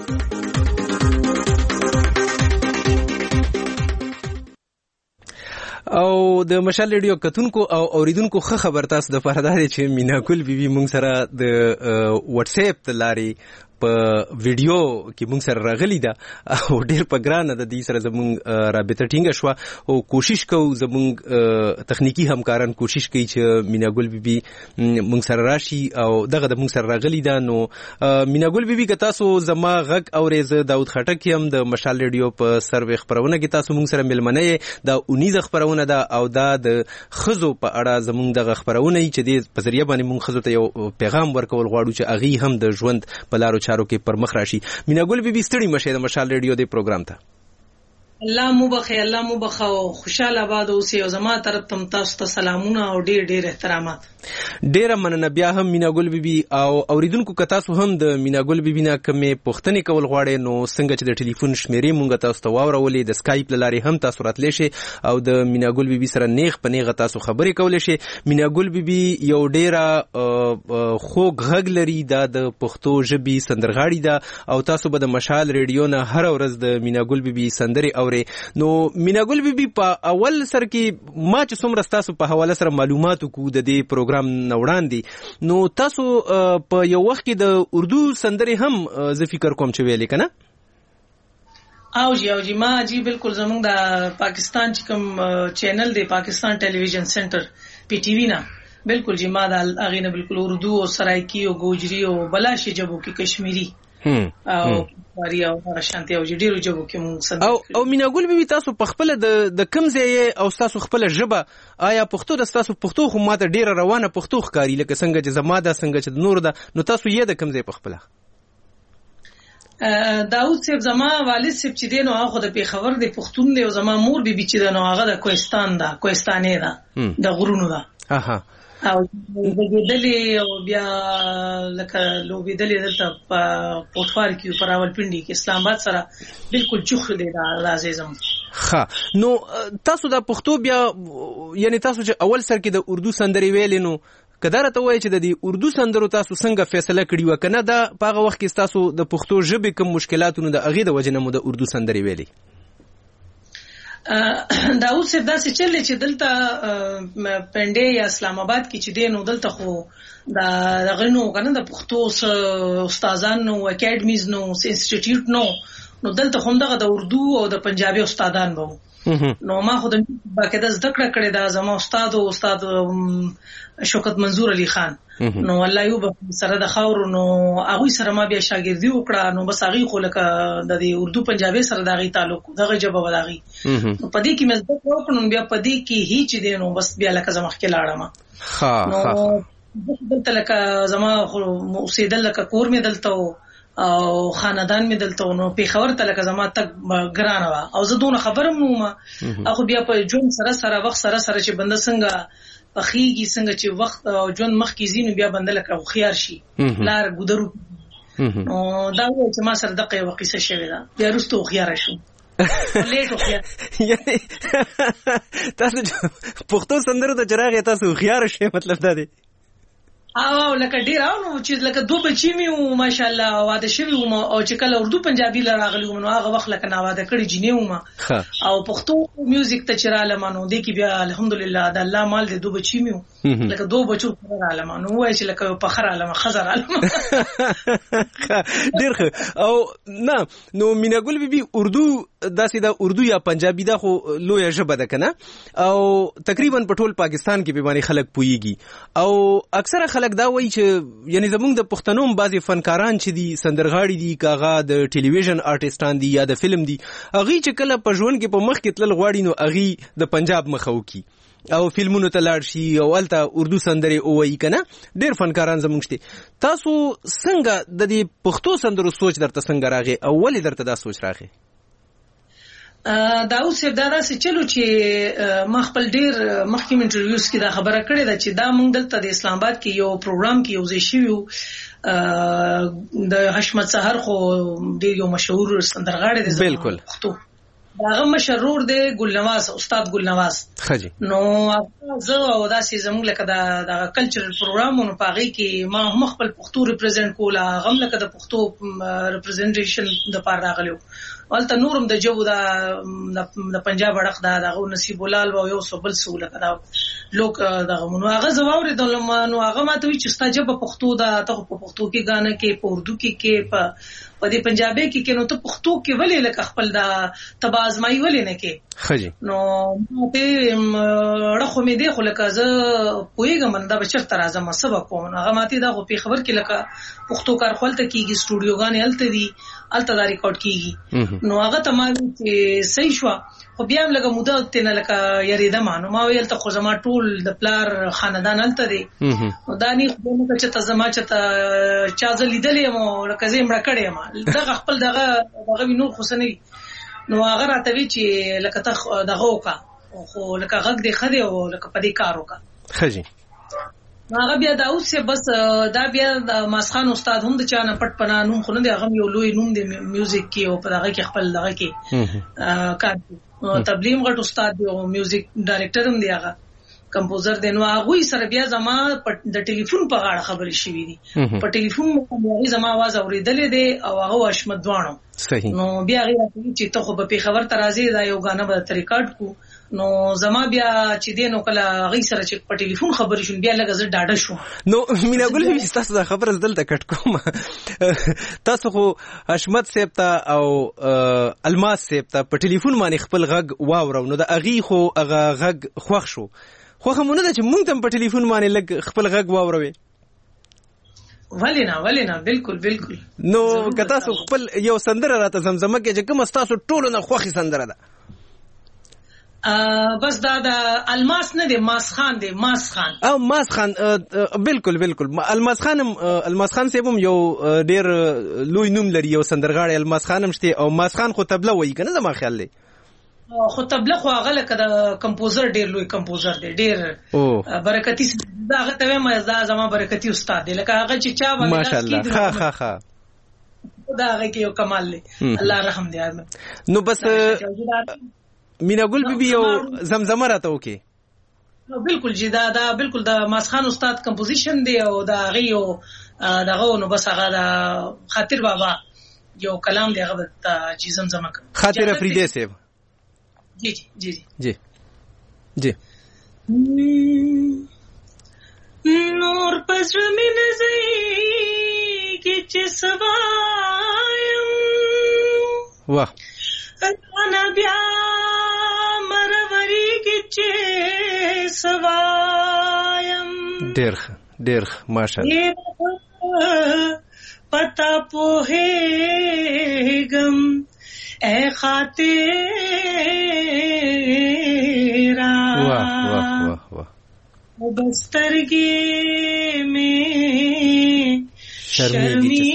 او د مشال ریډیو کتونکو او اوریدونکو ښه خبر تاسو د پاره ده چې میناګل بیبي مونږ سره د واتس اپ د لارې په ویډیو کې موږ سره راغلی ده او ډیر په ګرانه د دې سره زموږ رابطه ټینګه شوه او کوشش کوو زموږ تخنیکی همکاران کوشش کوي چې مینا ګل بیبي موږ سره راشي او دغه د موږ سره راغلی ده. نو مینا ګل بیبي که تاسو زما غږ اورئ، زه داود خټک یم د مشال ریډیو په سروې خپرونه کې تاسو موږ سره ملمنه یې. دا 19 خپرونه ده او دا د ښځو په اړه زموږ دغه خپرونه چې د په ذریعه باندې موږ ښځو ته یو پیغام ورکول غواړو چې هغوی هم د ژوند په لارو چارو کې پر مخ راشي. مینا ګل بیبي ستړي مشه د مشال ریډیو د پروګرام ته. الله مبخه او خوشاله آباد اوسئ او زما طرف ته تاسو ته سلامونه او ډیر ډیر احترامات. ډیره مننه بیا هم مینا ګل بیبي. او اوریدونکو که تاسو هم د مینا ګل بیبي نه کومې پوښتنې کول غواړئ نو څنګه چې د ټلیفون شمیرې مونږ تاسو ته واورولې، د سکایپ له لارې هم تاسو راتلی شئ او د مینا ګل بیبي سره نیغ په نیغه تاسو خبرې کولی شئ. مینا ګل بیبي یو ډیره خوږ غږ لري، دا د پښتو ژبې سندرغاړې ده او تاسو به د مشال ریډیو نه هره ورځ د مینا ګل بیبي سندرې اورئ. نو مینا ګل بیبي په اول سر کې ما چې څومره ستاسو په حواله سره معلومات وکړو د دې پروګرام نه وړاندې، نو تاسو په یو وخت کې د اردو سندرې هم زه فکر کوم چې ویلې کنه؟ او جی ما جی بالکل زمونږ د پاکستان چې کوم چینل دی پاکستان ټلویزیون سنټر پی ټی وی نه بالکل جی ما د هغې نه بالکل اردو او سرایکی او گوجری او بلاشي ژبو کې کشمیری او واریا او شانتي او ډیرو ژبو کې مونږ سندرې او مینا ګل بیبي تاسو په خپل د کوم ځای او تاسو خپل ژبه آیا پښتو د تاسو پښتو خو ماته ډیره روانه پښتو ښکاری لکه څنګه چې زما ده څنګه چې د نور ده، نو تاسو یې د کوم ځای په خپل؟ داود صاحب زما والد صاحب چې دی نو هغه د پیښور دی پښتون دی او زما مور بیبي چې ده نو هغه د کوهستان ده، کوهستاني ده، د غرونو ده. اها او وګدلې او بیا لکه لوبېدلې دلته په پورتوار کې په راولپنډي کې اسلام آباد سره بالکل چوخ دی دا عزیزم. ښه نو تاسو د پښتو بیا یعنی تاسو چې اول سر کې د اردو سندرې ویلې نو کدار ته وایي چې د دې اردو سندرو تاسو څنګه فیصله کړی و کنه دا په هغه وخت کې تاسو د پښتو ژبې کوم مشکلاتونو د هغې د وجې نه مو د اردو سندرې ویلې؟ داود صاحب داسې چلې چې دلته پنډې یا اسلام آباد کې چې دی نو دلته خو د غنو کنه د پښتو استادان نو اکیډمیز نو انسټیټیوټ نو دلته هم دغه د اردو او د پنجابي استادان وو. نو ما خو د باقاعده زده کړه کړې ده زما استاد شوکت منظور علي خان نو الله یو سره د خاور نو هغه سره ما بیا شاګردي وکړه نو بس هغه خو لکه د اردو پنجابي سره دغه تعلق دغه جواب وداغي نو پدې کې مزه وکړم بیا پدې کې هیڅ دي نو بس بیا لکه زما کې لاړم نو دلته لکه زما اوسېدل لکه کور مې دلته او خاندان مې دلته نو پیښور ته لکه زما تک ګرانه وا او زه دونه خبرم نو هغه بیا په جون سره وخت سره چې بنده څنګه اخیږي څنګه چې وخت او ژوند مخ کې زینو بیا بنده لکه خيار شي لار ګودرو نو دا و چې ما سره دغه یو قصه شوی دا بیا رستو خيار شو لیټو خيار یعنی تاسو پښتو سندرو ته چراغ تاسو خيار شي مطلب دا دی او لکه ډیر نو چې لکه دوه بچی مې ماشاءالله واده شوی او چې کله اردو پنجابي لراغلی نو هغه وخت لکه نه واده کړی جنې او پښتو میوزیک ته چراله مانو دی کې بیا الحمدلله د الله مال دې دوه بچی مې لکه دوه بچو رااله مانو وای چې لکه په خره علم خزر علم ډیر او نه نو مینا ګل بیبي اردو داسې د اردو یا پنجابي دا خو لوی ژبه ده کنه او تقریبا په ټول پاکستان کې به باندې خلک پويږي او اکثره خلک دا وایي چې یعنی زمونږ د پښتنو بعضي فنکاران چې دي سندرغاړي دي کاغه د ټلویزیون آرټیسټان دي یا د فلم دي هغه چې کله په ژوند کې په مخ کې تلل غواړي نو هغه د پنجاب مخاو کی او فلمونو ته لاړ شي او الته اردو سندرې اوایي کنه ډېر فنکاران زمونږ شته. تاسو څنګه د دې پښتو سندرو سوچ درته څنګه راغی او ولې درته دا سوچ راغی؟ دا اوس دا راسي چلو چې ما خپل ډیر مخکې انټرویوز کې دا خبره کړې ده چې دا مونږ دلته د اسلام آباد کې یو پروګرام کې یو ځای شوی د حشمت سحر خو ډیر یو مشهور سندرغاړی دی بالکل هغه مشهور دی ګلنواز استاد ګلنواز خجی نو زه او داسې زموږ لکه د کلچرل پروګرامونو پاغي کې ما هم خپل پښتو ریپرزینټ کوله غم لکه د پښتو ریپرزینټیشن د پاره راغلو ولته نورم د جو د پنجاب اړخ دغه نصیب ولال او یو سبل سول کدا لوک دغه نو هغه زواوري د نو هغه ماته وی چې ستاجه په پښتو دا ته په پښتو کې غانه کې په اردو کې په دې پنجابي کې نو ته پښتو کې ولې لکه خپل دا تبازمای ولې نه کې خجی نو ته رخو مې دی خو لکه زه پوېګم دا بچر تر اعظم سبق کوم هغه ماته دا په خبر کې لکه پښتو کار خپلته کېږي سټوډیوګان هلته دي هلته دا ریکارډ کېږي نو هغه تمام چې صحیح شو خو بیا هم لکه موده تنه لکه یریدم نو ما ویل ته خو زما ټول د پلار خاندان هلته دی نو دا نه خو نو چې ته زما چې ته چا ځ لیدلې مو لکه زه مړ کړې ما دغه خپل دغه نور خوسنی نو هغه راته وی چې لکه ته دغه وکا خو لکه غږ دی خدي او لکه پدې کار وکا خجی هغه بیا دا اوس بس دا بیا د ماسخان استاد هم د چانه پټ پنا نوم خو نه دی هغه یو لوی نوم دی میوزیک کې او په هغه کې خپل دغه کې کار تبلیغ غټ استاد دی او میوزیک ډایرکټر هم دی هغه کمپوزر دی نو هغه سره بیا زما د ټلیفون په غاړه خبرې شوې دي په ټلیفون مې زما आवाज اوریدلې دی او هغه واشمت دوانو صحیح نو بیا غیر چې ته خو په خبر ترازی دا یو غانه به ریکارډ کو نو زما بیا چې دینو کله غي سره چې په ټلیفون خبرې شون بیا لږ زړه ډاډه شو نو مینا ګل هیڅ تاسو دا خبره دلته کټ کوم تاسو خو حشمت صاحب ته او الماس صاحب ته په ټلیفون باندې خپل غږ واورو نو دا اغي خو هغه غږ خوښ شو خو همونه چې مونږ ته په ټلیفون باندې لږ خپل غږ واوروي ولینا بالکل نو که تاسو خپل یو سندره راته زمزمه کې چې کوم تاسو ټولو نه خوخي سندره ده بس دا الماس نه دی ماس خان دی ماس خان او ماس خان بالکل الماس خان سیبم یو ډیر لوی نوم لري یو سندرغاړی الماس خان هم شته او ماس خان خو تبله وایي کنه زما خیال دی خو تبله خو هغه لکه د کمپوزر ډیر لوی کمپوزر دی ډیر برکتی دا هغه ته مزه زما برکتی استاد دی لکه هغه چې چا باندې ماشاءالله ها دا هغه کې یو کمال دی الله رحم دی نو بس مینا ګل بیبي یو زمزمه راته وکي بالکل جی دا بالکل د ماسخان استاد کمپوزیشن دی او دا غيو دغه نو بس هغه د خاطر بابا یو کلام دی هغه د جی زمزمه خاطر افریدی صاحب جی نور پزر من زئی کی چسوایم واہ انا بیا مروری کی چسوایم ډیر ماشاءالله پتا پوهیږم اے خاطرہ واہ بسترگی میں شرمی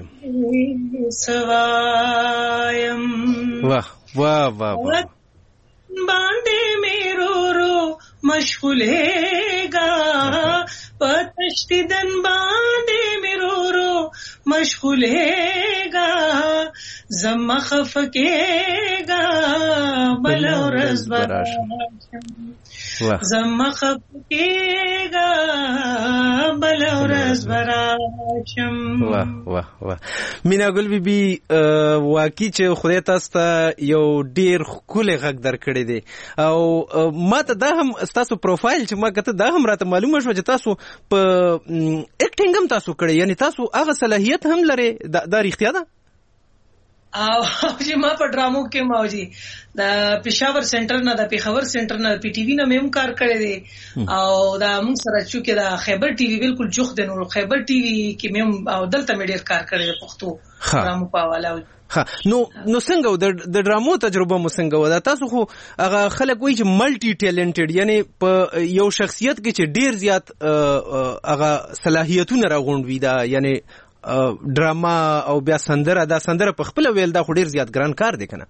سوایم واہ باندے میں رو مشغولے گا پتشتی دن باندے میں رو مشغولے گا زما خفکے گا بلا رز زما خفکے گا بلا رز براشم واہ مینا ګل بیبي واقعي چې خدای تاسو ته یو ډیر ښکلی غږ درکړی دی او ما ته دا هم ستاسو پروفایل چې ما کته دا هم راته معلومه شوه چې تاسو په اکټینګ هم تاسو کړی یعنی تاسو هغه صلاحیت هم لرئ دا رښتیا ده او چې ما په ډرامو کې موجي د پېښور سنټر نه د پیښور سنټر نه پی ټي وی نه مم کار کړی دی او دا موږ سره چې دا خیبر ټي وی بالکل جوخ دی نو خیبر ټي وی کې مم او دلته مې ډیر کار کړی دی پښتو ډرامو په حواله نو څنګه د ډرامو تجربه مو څنګه ودا تاسو خو هغه خلک وایي چې ملټي ټیلنټډ یعنی په یو شخصیت کې چې ډیر زیات هغه صلاحیتونه راغونډوي دا یعنی ډراما او بیا سندره دا سندره په خپل ویل دا خو ډیر زیات ګران کار دی کنه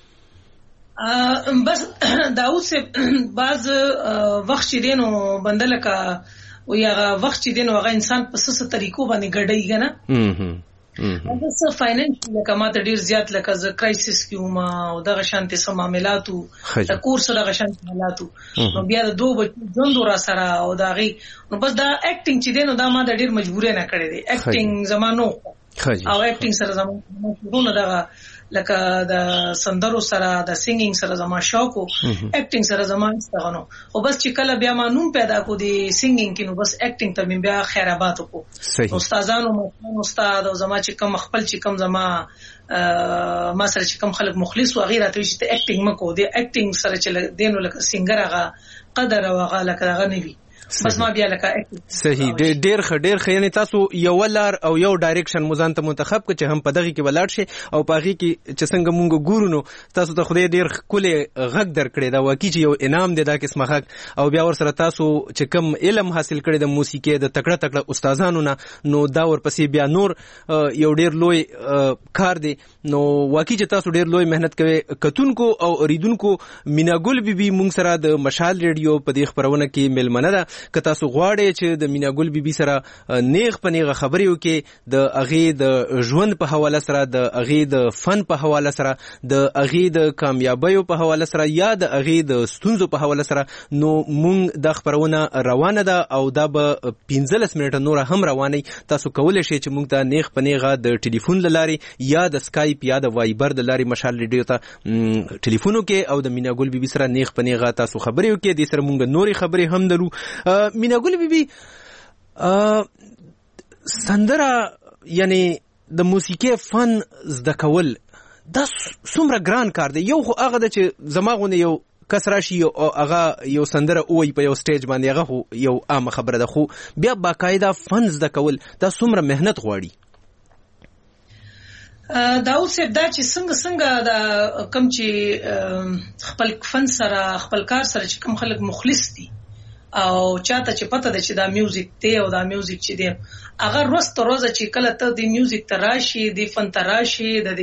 بس دا اوس بعض وخت چې دینو بندل کا و یا وخت چې دینو هغه انسان په څه طریقو باندې ګډي کنه دا څه فاینانشل کماته ډیر زیات لکه ز کرایسس کیوم او دغه شانتي سم معاملاتو د کورس دغه شانتي معاملاتو نو بیا د دوه بچو ژوند را سره او دغه نو بس دا اکټینګ چې دینو دا ما د ډیر مجبورې نه کړې دي اکټینګ زمانو او اکټینګ سره زمانو دغه لکه د سندرو سره د سینګینګ سره زما شوق او اکټینګ سره زما استغنو او بس چې کله بیا ما نوم پیدا کو دی سینګینګ کې نو بس اکټینګ ته بیا خیرابات وکړو استادانو مو استاد او زما چې کم خپل چې کم زما ما سره چې کم خلک مخلص او غیره ته چې اکټینګ مکو دی اکټینګ سره چې دینو لکه سینګر هغه قدر او هغه لکه هغه نیوي بس ما بیا لکه صحیح ډیر ښه یعنی تاسو یو لار او یو ډایرکشن مزان ته منتخب کړ چې هم په دغه کې ولاړ شي او پاغي کې چې څنګه مونږ ګورو نو تاسو ته خدای ډیر کولې غږ درکړي دا واقعي چې یو انعام دی دا قسمه غږ او بیا ور سره تاسو چې کم علم حاصل کړی د موسیقي د تکړه استادانو نه نو دا ورپسې بیا نور یو ډیر لوی کار دی نو واقعي چې تاسو ډیر لوی مهنت کوي کتونکو او اوریدونکو مینا ګل بیبي مونږ سره د مشال ریډیو په دې خبرونه کې ملمنه ده که تاسو غواړئ چې د مینا ګل بیبي سره نیغ په نیغه خبرې وکړي د هغې د ژوند په حواله سره د هغې د فن په حواله سره د هغې د کامیابیو په حواله سره یا د هغې د ستونزو په حواله سره نو مونږ دا خبرونه روانه ده او دا به 15 منټه نوره هم روانه تاسو کولی شئ چې مونږ ته نیغ په نیغه د ټلیفون له لارې یا د سکایپ یا د وایبر د لارې مشال ریډیو ته ټلیفون وکړئ او د مینا ګل بیبي سره نیغ په نیغه تاسو خبرې وکړئ دې سره مونږ نورې خبرې هم لرو مینا ګل بیبي سندره یعنی د موسیقي فن زده کول دا څومره ګران کار دی یو خو هغه د چې زما غونه یو کس راشي او هغه یو سندره وای په یو سټیج باندې هغه خو یو عامه خبره ده خو بیا باقاعده فن زده کول دا څومره مهنت غواړي دا اوس دا چې څنګه دا کم چې خپل فن سره خپل کار سره چې کم خلک مخلص دي او چاته چې پته ده چې دا میوزیک دی او دا میوزیک چې دی هغه روز تر روزه چې کله ته د میوزیک ته راشي د فن ته راشي د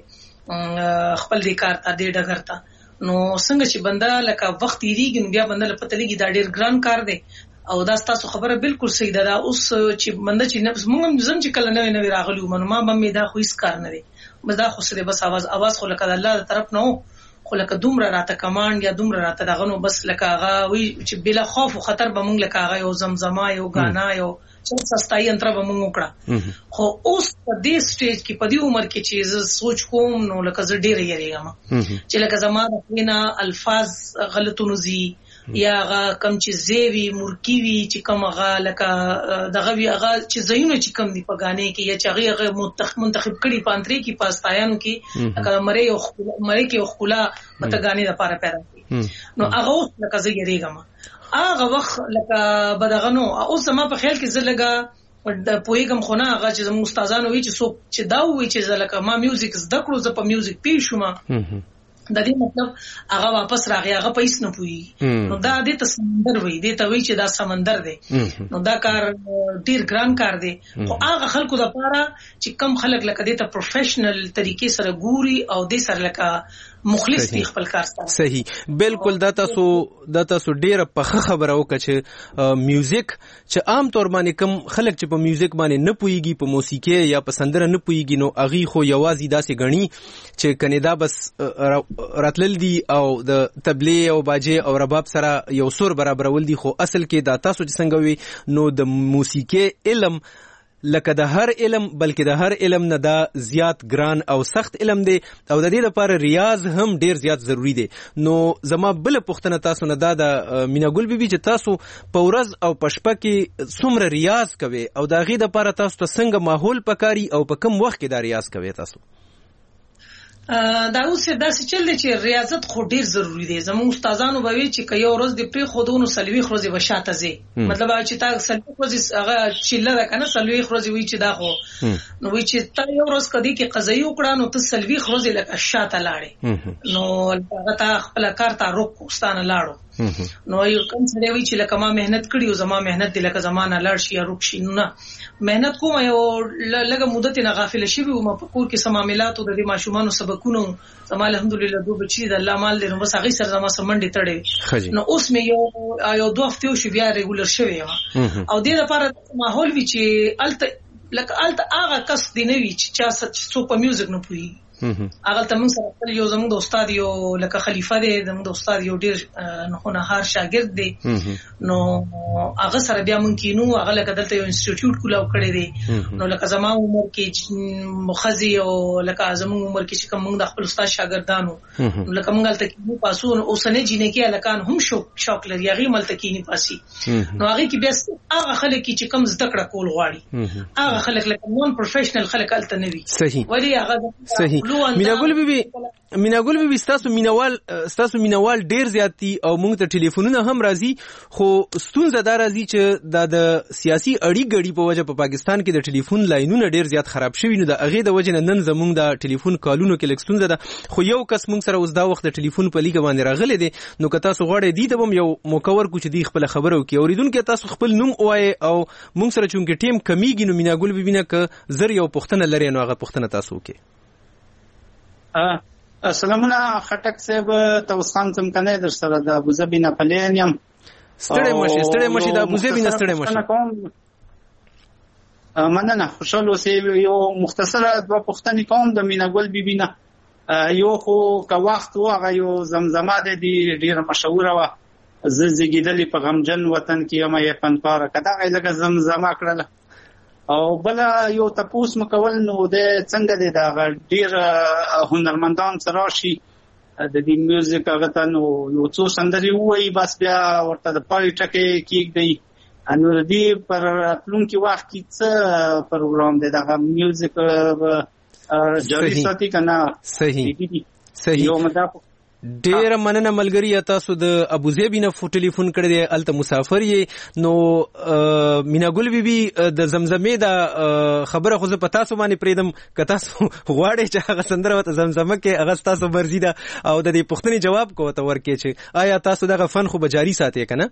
خپل د کار ته د ډګر ته نو څنګه چې بنده لکه وخت یریږي نو بیا بنده لپاره لګي دا ډیر ګران کار دی او دا تاسو خبره بالکل صحیح ده دا اوس چې بنده چې نفس مونږ زم چې کله نوې راغلو منو ما مې دا خو هیڅ کار نه دی بس دا خو سره بس आवाज خو لکه الله تر طرف نه خو لکه دومره راته کمانډ یا دومره راته دغه نو بس لکه هغه وی چې بلا خوف او خطر به مونږ لکه هغه یو زمزمه یو غانا یو چې سستای انتر به مونږ وکړه خو اوس په دې سټیج کې په دې عمر کې چې سوچ کوم نو لکه زه ډیر یریږم چې لکه زمانه وینا الفاظ غلطونه زی یا هغه کم چې زیوی مرکی وی چې کوم هغه لکه دغه وی هغه چې زینو چې کم دی په غانې کې یا چې هغه منتخب کړي پانتري کې پاستایانو کې لکه مړی کې خلا مته غانې د پاره پیدا کړي نو هغه لکه زه یریږم هغه وخت لکه بدغنو اوس ما په خیال کې زه لګا د پویګم خونه هغه چې زموږ استادانو وی چې څوک چې دا وی چې لکه ما میوزیک زده کړو زه په میوزیک پیښوم د دې مطلب هغه واپس راغی هغه پیسې نه پوي نو دا د سمندر وی دی ته وی چې دا سمندر دی نو دا کار ډیر ګران کار دی خو هغه خلکو د پاره چې کم خلک لکه د پروفیشنل طریقې سره ګوري او د سره لکه مخلص دي خپل کار سره صحیح بالکل دا تاسو ډیره په خبره وکړه چې میوزیک چې عام طور باندې کم خلک چې په میوزیک باندې نه پويږي په موسیقي یا په سندره نه پويږي نو اغي خو یوازې داسې غني چې کنيدا بس راتلل دي او د تبلی او باجه او رباب سره یو سور برابرول دي خو اصل کې دا تاسو چې څنګه وي نو د موسیقي علم لکه د هر علم بلکې د هر علم نه دا زیات ګران او سخت علم دی او د دې لپاره ریاض هم ډیر زیات ضروری دی نو زما بل پوښتنه تاسو نه دا مینا ګل بیبي چې تاسو په ورځ او پشپه کې څومره ریاض کوي او د غي لپاره تاسو ته څنګه ماحول پکاري او په کم وخت کې دا ریاض کوي تاسو دا اوس داسې چل دي چې ریاضت خو ډیر ضروری دی زموږ استادانو به وی چې یو ورځ د پری خودونو سلوي خروزي وشاته زی مطلب چې تا سلوي خروزي هغه چله ده کنه سلوي خروزي وی چې دا خو نو وی چې تا یو ورځ کدي کې قضایي وکړه نو ته سلوي خروزي لکه شاته لاړې نو هغه تا خپل کار ته روکستانه لاړو نو یو کوم سره وی چې لکه ما مهنت کړی او زما مهنت دی لکه زمانه لاړ شي یا روک شي نه مهنت کوم یو لږه مدته نه غافل شي او ما په کور کې سماملات او د ماشومان سبقونو زما الحمدلله دوه بچی د الله مال دې نو بس هغه سره زما سمندې تړې نو اوس مې یو دوه هفته شو بیا ریګولر شوی او دې لپاره ماحول وی چې الته هغه کس دی نه وی چې چا څو په میوزیک نه پوي هغه تم سره یو زموږ د استاد یو لکه خلیفہ دی زموږ د استاد یو ډیر هنر شاګرد دی نو هغه سره بیا مونږ کینو هغه لکه دلته یو انسټیټیوټ کولاو کړی دی نو لکه زما عمر کې مخزي او لکه زموږ عمر کې چې کوم موږ د خپل استاد شاګردانو لکه موږ تل کې پاسو اوسنه جنې کې الکان هم شوق لري هغه مل تکینی پاسي نو هغه کې بیا هغه خلک چې کوم زده کړه کول غواړي هغه خلک لکه نون پروفیشنل خلک الته نه وي صحیح ولی هغه صحیح میناګل بیبي ستاسو مینوال ډیر زیاتی او موږ ته ټلیفونونه هم راځي خو ستونزه دا راځي چې د سیاسي اړیګړي په وجه په پاکستان کې د ټلیفون لاینونه ډیر زیات خراب شوي نو د هغه د وجه نن زموږ د ټلیفون کالونو کې لږ ستونزه ده خو یو کس موږ سره اوس دا وخت د ټلیفون په لیګ باندې راغلی دی نو که تاسو غواړئ دی ته هم یو مکور کو چې دی خپل خبرو کې اوریدونکو تاسو خپل نوم وایي او موږ سره چونکه ټیم کمیږي نو میناګل بیبي نه که زر یو پښتنه لري نو هغه پښتنه تاسو وکړي سلامونه خټک صاحب توس خان څنګه در سره د ابوظبي نه پلین یم ستړي مشي د ابوظبي نه ستړي مشي مننه خوشاله اوسئ یو مختصره د پښتني قوم د میناګل بیبي نه یو خو کا وخت هغه یو زمزمه د ډیره مشهوره و زګیدلې په غمجن وطن کې یم یې فنکار کدا لکه زمزمه کړل او بل یو تپوس مکول نو د څنګه د ډیر هنرمندان سره شي د دې میوزیک هغه ته نو یو څو سندري وایي بس بیا ورته د پای ټکي کېږي انو دې پر پلونکي وخت کې څه پروګرام دی دا میوزیک جاري ساتي کنه صحیح یو مدا ډیر مننه ملګری تاسو د ابوظبي نه ټلیفون کړی دی الته مسافر یې نو میناګل بیبي د زمزمې د خبره خو زه پتا سو باندې پریدم که تاسو غواړئ چې هغه سندره وته زمزمه کې هغه تاسو مرزي ده او د دې پوښتنې جواب کوته ورکې چې آیا تاسو دغه فن خو بجاری ساتي کنه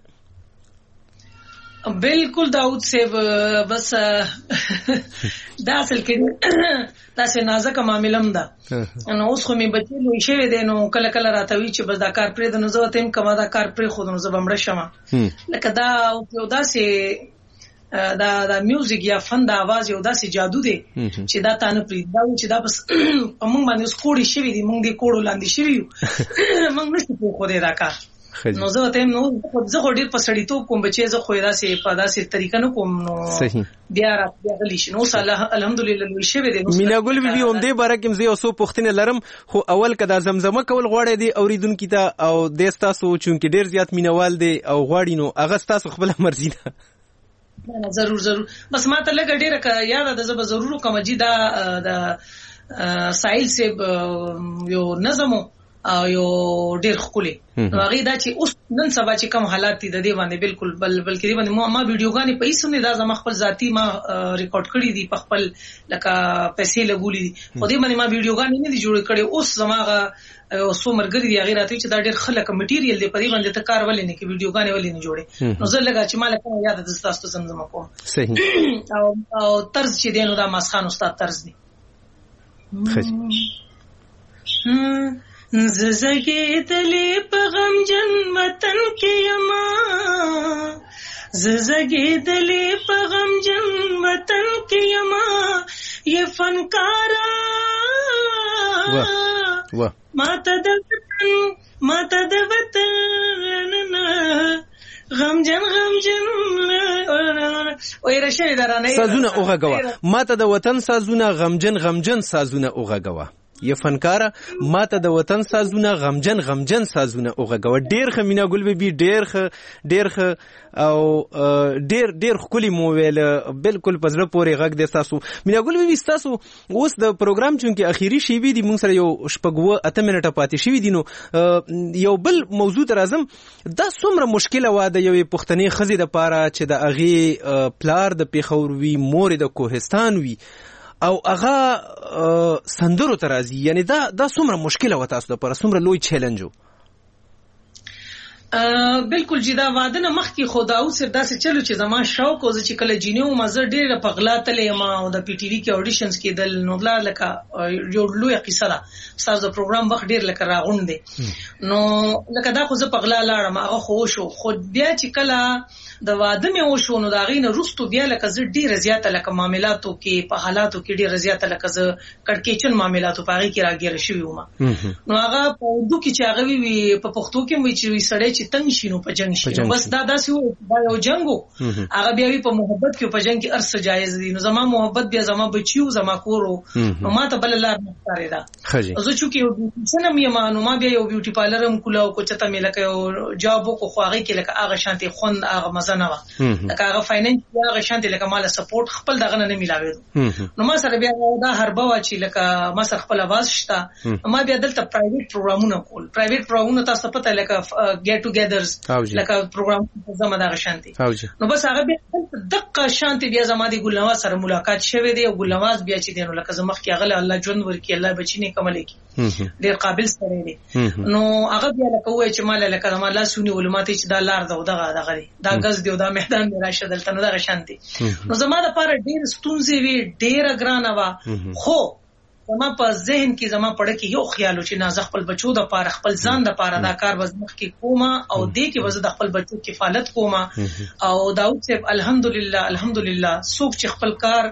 بالکل داود صاحب بس دا اصل کې دا څه نازک معاملم ده نو اوس خو می بچی لوي شوی دی نو کله کله راتوي چې بس دا کار پرې د نو زه تم کما دا کار پرې خود نو زه بمړ شمه لکه دا یو داسې دا میوزیک یا فن د आवाज یو داسې جادو دی چې دا تانه پرې دا چې دا بس موږ باندې سکوړی شوی دی موږ دې کوړو لاندې شوی موږ نشو په خو دې دا کار نو زه ته نو زه ډیر په سړیتوب کوم بچي زه خو داسې په داسې طریقه نه کوم نو بیا راغلی شنو الحمدلله لوي شوی دی میناګل بیبي هم دې باره کې زه اوسو پښتنه لرم خو اول کدا زمزمه کول غواړي دی اوریدونکو ته او د تاسو چونکه ډیر زیات مینوال دی او غواړي نو هغه تاسو خپل مرزي ده ضرور بس ما ته لګ ډیره یاد ده زه به ضرور کوم چې دا سایل سیب یو نظمو یو ډیر خولي نو هغه دا چې اوس نن سبا چې کوم حالات دي د دې باندې بالکل بلکې دې باندې ما ویډیوګانې په هیڅ نه دا زما خپل ذاتی ما ریکارډ کړی دي په خپل لکه پیسې لګولې دي خو دې باندې ما ویډیوګانې نه دي جوړ کړې اوس زماغه اوسو مرګري دی هغه راته چې دا ډیر خلک مټیریل دی په دې باندې ته کار ولې نه کې ویډیوګانې ولې نه جوړې نو زه لګا چې مال کوم یاد د تاسو زمزمه کوم صحیح او طرز چې دی نو دا مسخان استاد طرز دی ززګېدلې په غمجن وطن کې یما ززګېدلې په غمجن وطن کې یما یہ فنکارا ماته د وطن غمجن وای رشه درانه سازونه اوغه غوا ماته د وطن سازونه غمجن سازونه اوغه غوا یا فنکارا ماته د وطن سازونه غمجن سازونه اوغه غوا ډیر خمینا ګل بیبي ډیر او ډیر خولي مو ویل بالکل پزړه پورې غږ د تاسو مینا ګل بیبي تاسو اوس د پروګرام چونکه اخیری شی وی دی مونږ سره یو شپږو اته منټه پاتې شي دي نو یو بل موضوع ترازم دا څومره مشکله و د یو پښتني خزي د پاره چې د اغي پلار د پیښور وی مور د کوهستان وی او هغه سندرو ترازی یعنی دا څومره مشکله و تاسو د پاره څومره لوی چیلنج و بالکل چې دا واده نه مخکې خدا او سر داسې چلو چې زما شوق او چې کله جینیو مزه ډېر په غلا تلې ما او د پی ټی وی کې اډیشنز کې د نوبلا لکه یو لوی قصه ده تاسو د پروګرام وخت ډېر لکه راغون دي نو لکه دا خو زه په غلا لاړم هغه خو شو خو بیا چې کله د واده مې وشو نو دا غینه رستو بیا لکه زه ډېر زیاته لکه معاملاتو کې په حالاتو کې ډېر زیاته لکه زه کړکېچن معاملاتو په هغه کې راګیر شوی وم نو هغه په اردو کې چې هغه وی په پښتو کې وی چې سړی چې تنگ شي نو په جنگ شي بس دا داسې و دا یو جنگو هغه بیا وی په محبت کې په جنگ کې ارس جایز دي نو زما محبت بیا زما بچیو زما کورو نو ما ته بل لار نه ښکارې ده زه چې یو څنګه مې ما نو ما بیا یو بیوټي پارلر هم کولاو کو چته مې لکه یو جاب کو خو هغه کې لکه هغه شانتي خوند هغه مزه نه و لکه هغه فاینانس هغه شانتي لکه مال سپورټ خپل دغه نه ملاوي نو ما سره بیا دا هربا و چې لکه ما سره خپل आवाज شته ما بیا دلته پرایویټ پروګرامونه کول پرایویټ پروګرامونه تاسو پته لکه ګیټ ټوګیدرز لکه پروګرام زما دغه شانتي نو بس هغه بیا دغه شانتي بیا زما د ګلنواز سره ملاقات شوه دی او ګلنواز بیا چې دینو لکه زما کې هغه الله ژوند ورکی الله بچی نه کمل کی ډیر قابل سره دی نو هغه بیا لکه وای چې مال لکه ما لا سونی علماء چې دا لار دغه دا غز دی دا میدان دی راشه دلته نه دغه شانتي نو زما د پاره ډیر ستونزې وی ډیر ګرانه وا خو زما په ذهن کې زما پړه کې یو خیال چې نه ز خپل بچو د پاره خپل ځان د پاره دا کار وزمخ کې کومه او دې کې وز د خپل بچو کفالت کومه او داود صاحب الحمدلله سوق چې خپل کار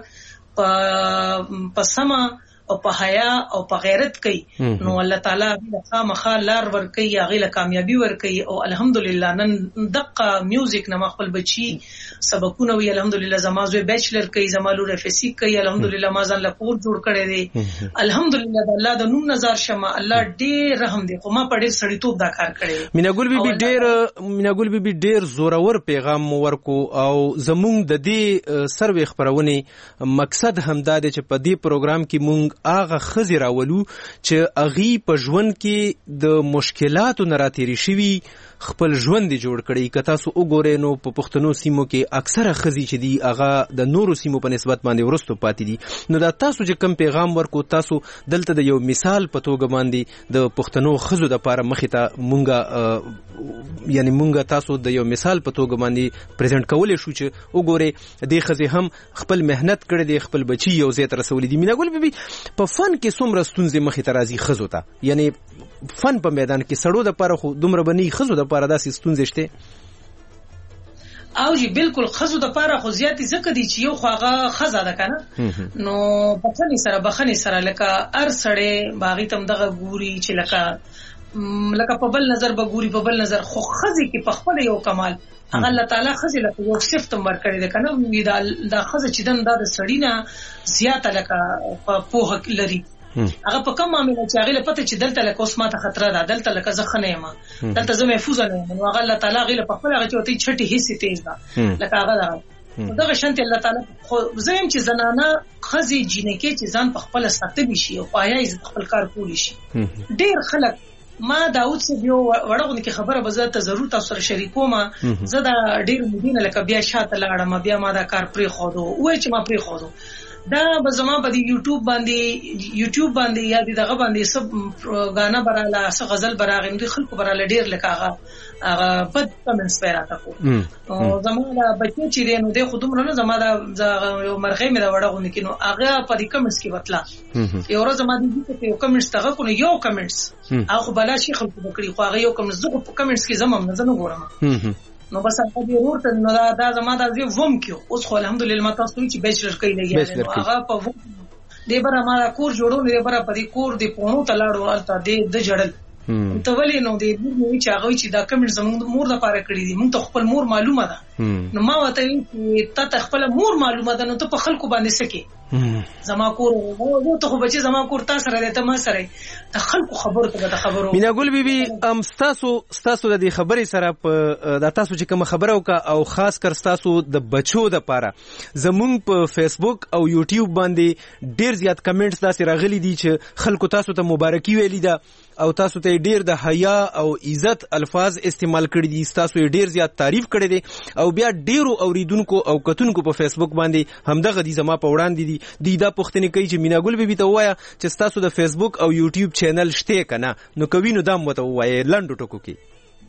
په سما او په حیا او په غیرت کوي نو الله تعالی د خامخا لار ور کوي هغه له کامیابی ور کوي او الحمدلله نن دقه میوزیک نه خپل بچي سبقونه وی الحمدلله زما زوی بیچلر کوي زما لور اف اس سی کوي الحمدلله ما ځان له کور جوړ کړی دی الحمدلله د الله د نوم نظر شمه الله ډېر رحم دی خو ما په ډېر سړیتوب دا کار کړی میناګل بیبي ډېر زورور پیغام ورکو او زمونږ د دې سروي خبرونه مقصد همدا دی چې په دې پروګرام کې مونږ هغه خزي راولو چې اغي په ژوند کې د مشکلاتو نه راتېری شوي خپل ژوند جوړ کړي که تاسو وګورئ نو په پښتنو سیمو کې اکثره خزي چې دي هغه د نورو سیمو په نسبت باندې ورستو پاتې دي نو دا تاسو چې کم پیغام ورکو تاسو دلته د یو مثال په توګه باندې د پښتنو خزو د پاره مخې ته مونږه یعنی مونږه تاسو د یو مثال په توګه باندې پریزنټ کولای شو چې وګورئ د خزي هم خپل مهنت کړي دي خپل بچي یو ځای ته رسولي دي میناګل بیبي په فن کې څومره ستونزې مخې ته راځي خزو ته یعنی فن په میدان کې سړو د پاره خو دومره بني خزو د پاره داسې ستونزې شته او جی بالکل خزو د پاره خو زیاتې زکه دي چې یو خواغه خزا ده کنه نو بخنی سره لکه ار سړې باغی تم دغه ګوري چې لکه په بل نظر بګوري په بل نظر خو خزي کې په خپل یو کمال هغه الله تعالی خزي له یو صفت ورکړي ده کنه دا خزه چې دن د سړی نه زیاته لکه په پوهه لري هغه په کوم معاملې چې هغه پته چې دلته لکه اوس ماته خطر ده دلته لکه زخنه یم دلته زه محفوظ نه یم نو هغه الله تعالی غیله په خپل هغه چې وتی چھټي حصے تیز ده لکه هغه دغه شانت الله تعالی خو زم چې زنانه خزي جنکه چې ځان په خپل ساتي شي او پایا یې خپل کار کولی شي ډیر خلک ما داود سے یو وړغون کې خبره بزات ضرورت او سره شریکوم زه دا ډیر مدینه لکه بیا شاته لاړم بیا ما دا کار پرې خودو وای چې ما پرې خودو دا بزما په یوټیوب باندې یا دغه باندې سب غانا براله س غزل براغم دي خلکو براله ډیر لکه هغه بد کمنټس پیراته کو او زما دا بچی چې رینو د خودم نه زما دا یو مرغې مې دا وړغون کې نو هغه په دې کمنټس کې وتلا یو ورځ ما دې کې یو کمنټس تاغه کو یو کمنټس هغه بلا شي خلکو وکړي خو هغه یو کمنټس زه په کمنټس کې زمم نه زنه ګورم نو بس هغه دې ورته نو دا زما دا زی ووم کیو اوس خو الحمدلله ما تاسو چې بیچلر کوي لګیا هغه په دې بره ما کور جوړو نه بره په دې کور دې پونو تلاړو الته دې د جړل ته ولې نو دې مور چې هغه چې دا کمنټ زموږ مور د پاره کړی دي موږ ته خپل مور معلومه ده نو ما وته چې ته خپل مور معلومه ده نو ته په خلکو باندې سکی زما کور وو ته خو بچي زما کور تاسو سره ته ما سره د خلکو خبرو ته د خبرو میناګل بیبي تاسو د دې خبرې سره په د تاسو چې کوم خبره وکا او خاص کر تاسو د بچو د پاره زمونږ په فیسبوک او یوټیوب باندې ډیر زیات کمنټس داسې راغلي دي چې خلکو تاسو ته مبارکي ویلي ده او تاسو ته ډیر د حیا او عزت الفاظ استعمال کړی دي تاسو ډیر زیات تعریف کړی دي او بیا ډیرو اوریدونکو او کتونکو په فیسبوک باندې همدغه دي زما په وړاندې دي دا پوښتنه کوي چې میناګل بیبي ته وایا چې تاسو د فیسبوک او یوټیوب چینل شته کنه نو کوي نو دا مته وایي لنډو ټکو کې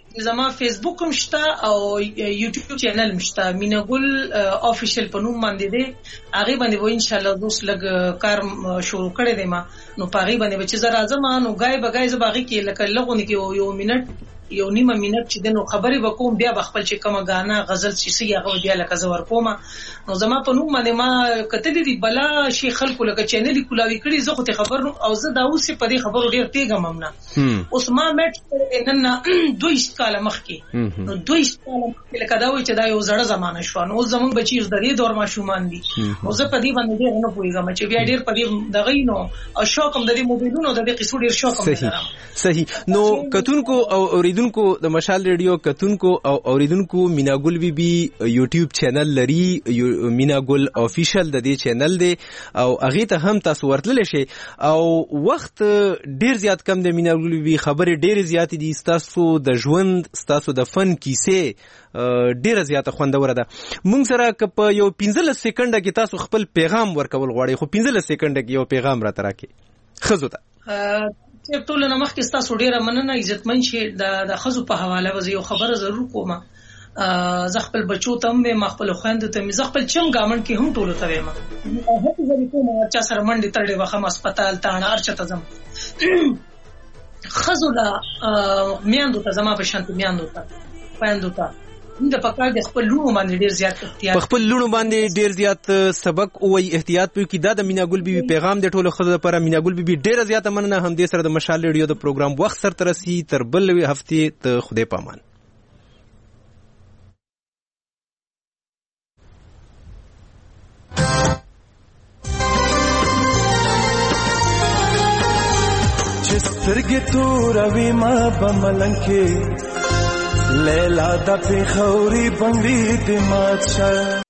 زما فیسبوک هم شته او یوټیوب چینل هم شته میناګل افیشل په نوم باندې دی هغه باندې و ان شاء الله دوس لګ کار شروع کړی دی ما نو پاغي باندې چې زه راځم نو غای بغای ز باغی کې لکه لغونه کې یو منټ یو نیمه منټ چې دنو خبرې وکوم بیا بخپل چې کومه غانا غزل چې هغه بیا لکه زور کوم نو زما په نوم باندې ما کتلې دی بلا شي خلکو لکه چینل کولاوي کړي زه خو ته خبر نو او زه دا اوس په دې خبرو ډیر تیګم نه اوس ما مټ نن 2 کال مخکې نو 2 کال مخکې لکه دا وي چې دا یو زړه زمانه شو نو زمونږ بچی د دې دور ما شومان دي او زه په دې باندې ډیر نه پوهیږم چې بیا ډیر په دې دغه نو او شوقم د دې موبایلونو د دې قصو ډیر شوقم درم صحیح نو کتونکو او اوریدونکو د مشال ریډیو کتونکو او اوریدونکو میناګل بی بی یوټیوب چینل لري میناګل افیشل د دې چینل دی او هغه ته هم تاسو ورتل شي او وخت ډیر زیات کم د میناګل بی بی خبرې ډیر زیات دي تاسو د ژوند تاسو د فن کیسه ډیر زیات خوندور ده مونږ سره کپ یو 15 سکند کې تاسو خپل پیغام ورکول غواړئ خو 15 سکند کې یو پیغام را تراکې خزو ته چې ټول نه مخکې تاسو ډیره مننه عزتمن شي د خزو په حواله وځي یو خبره ضرور کوم زه خپل بچو ته هم خپل خويندو ته زه خپل چم ګامن کې هم ټولو ته وایم هغه ځکه کوم چې سره منډه تړلې وخم هسپتال ته نه ارچته زم خزو لا میاندو ته زما په شانت میاندو ته خويندو ته د پکار د خپل لونو باندې ډیر زیات احتیاط په خپل لونو باندې ډیر زیات سبق او احتیاط په کې د میناګل بی بی پیغام د ټولو خزو لپاره میناګل بی بی ډیر زیات مننه هم دې سره د مشال ریډیو د پروګرام وخت سره ترسي تر بل هفته ته خدای پامان چسترګې تورې ما بملنکې لیلا د پیښوري بنګړي د مات شه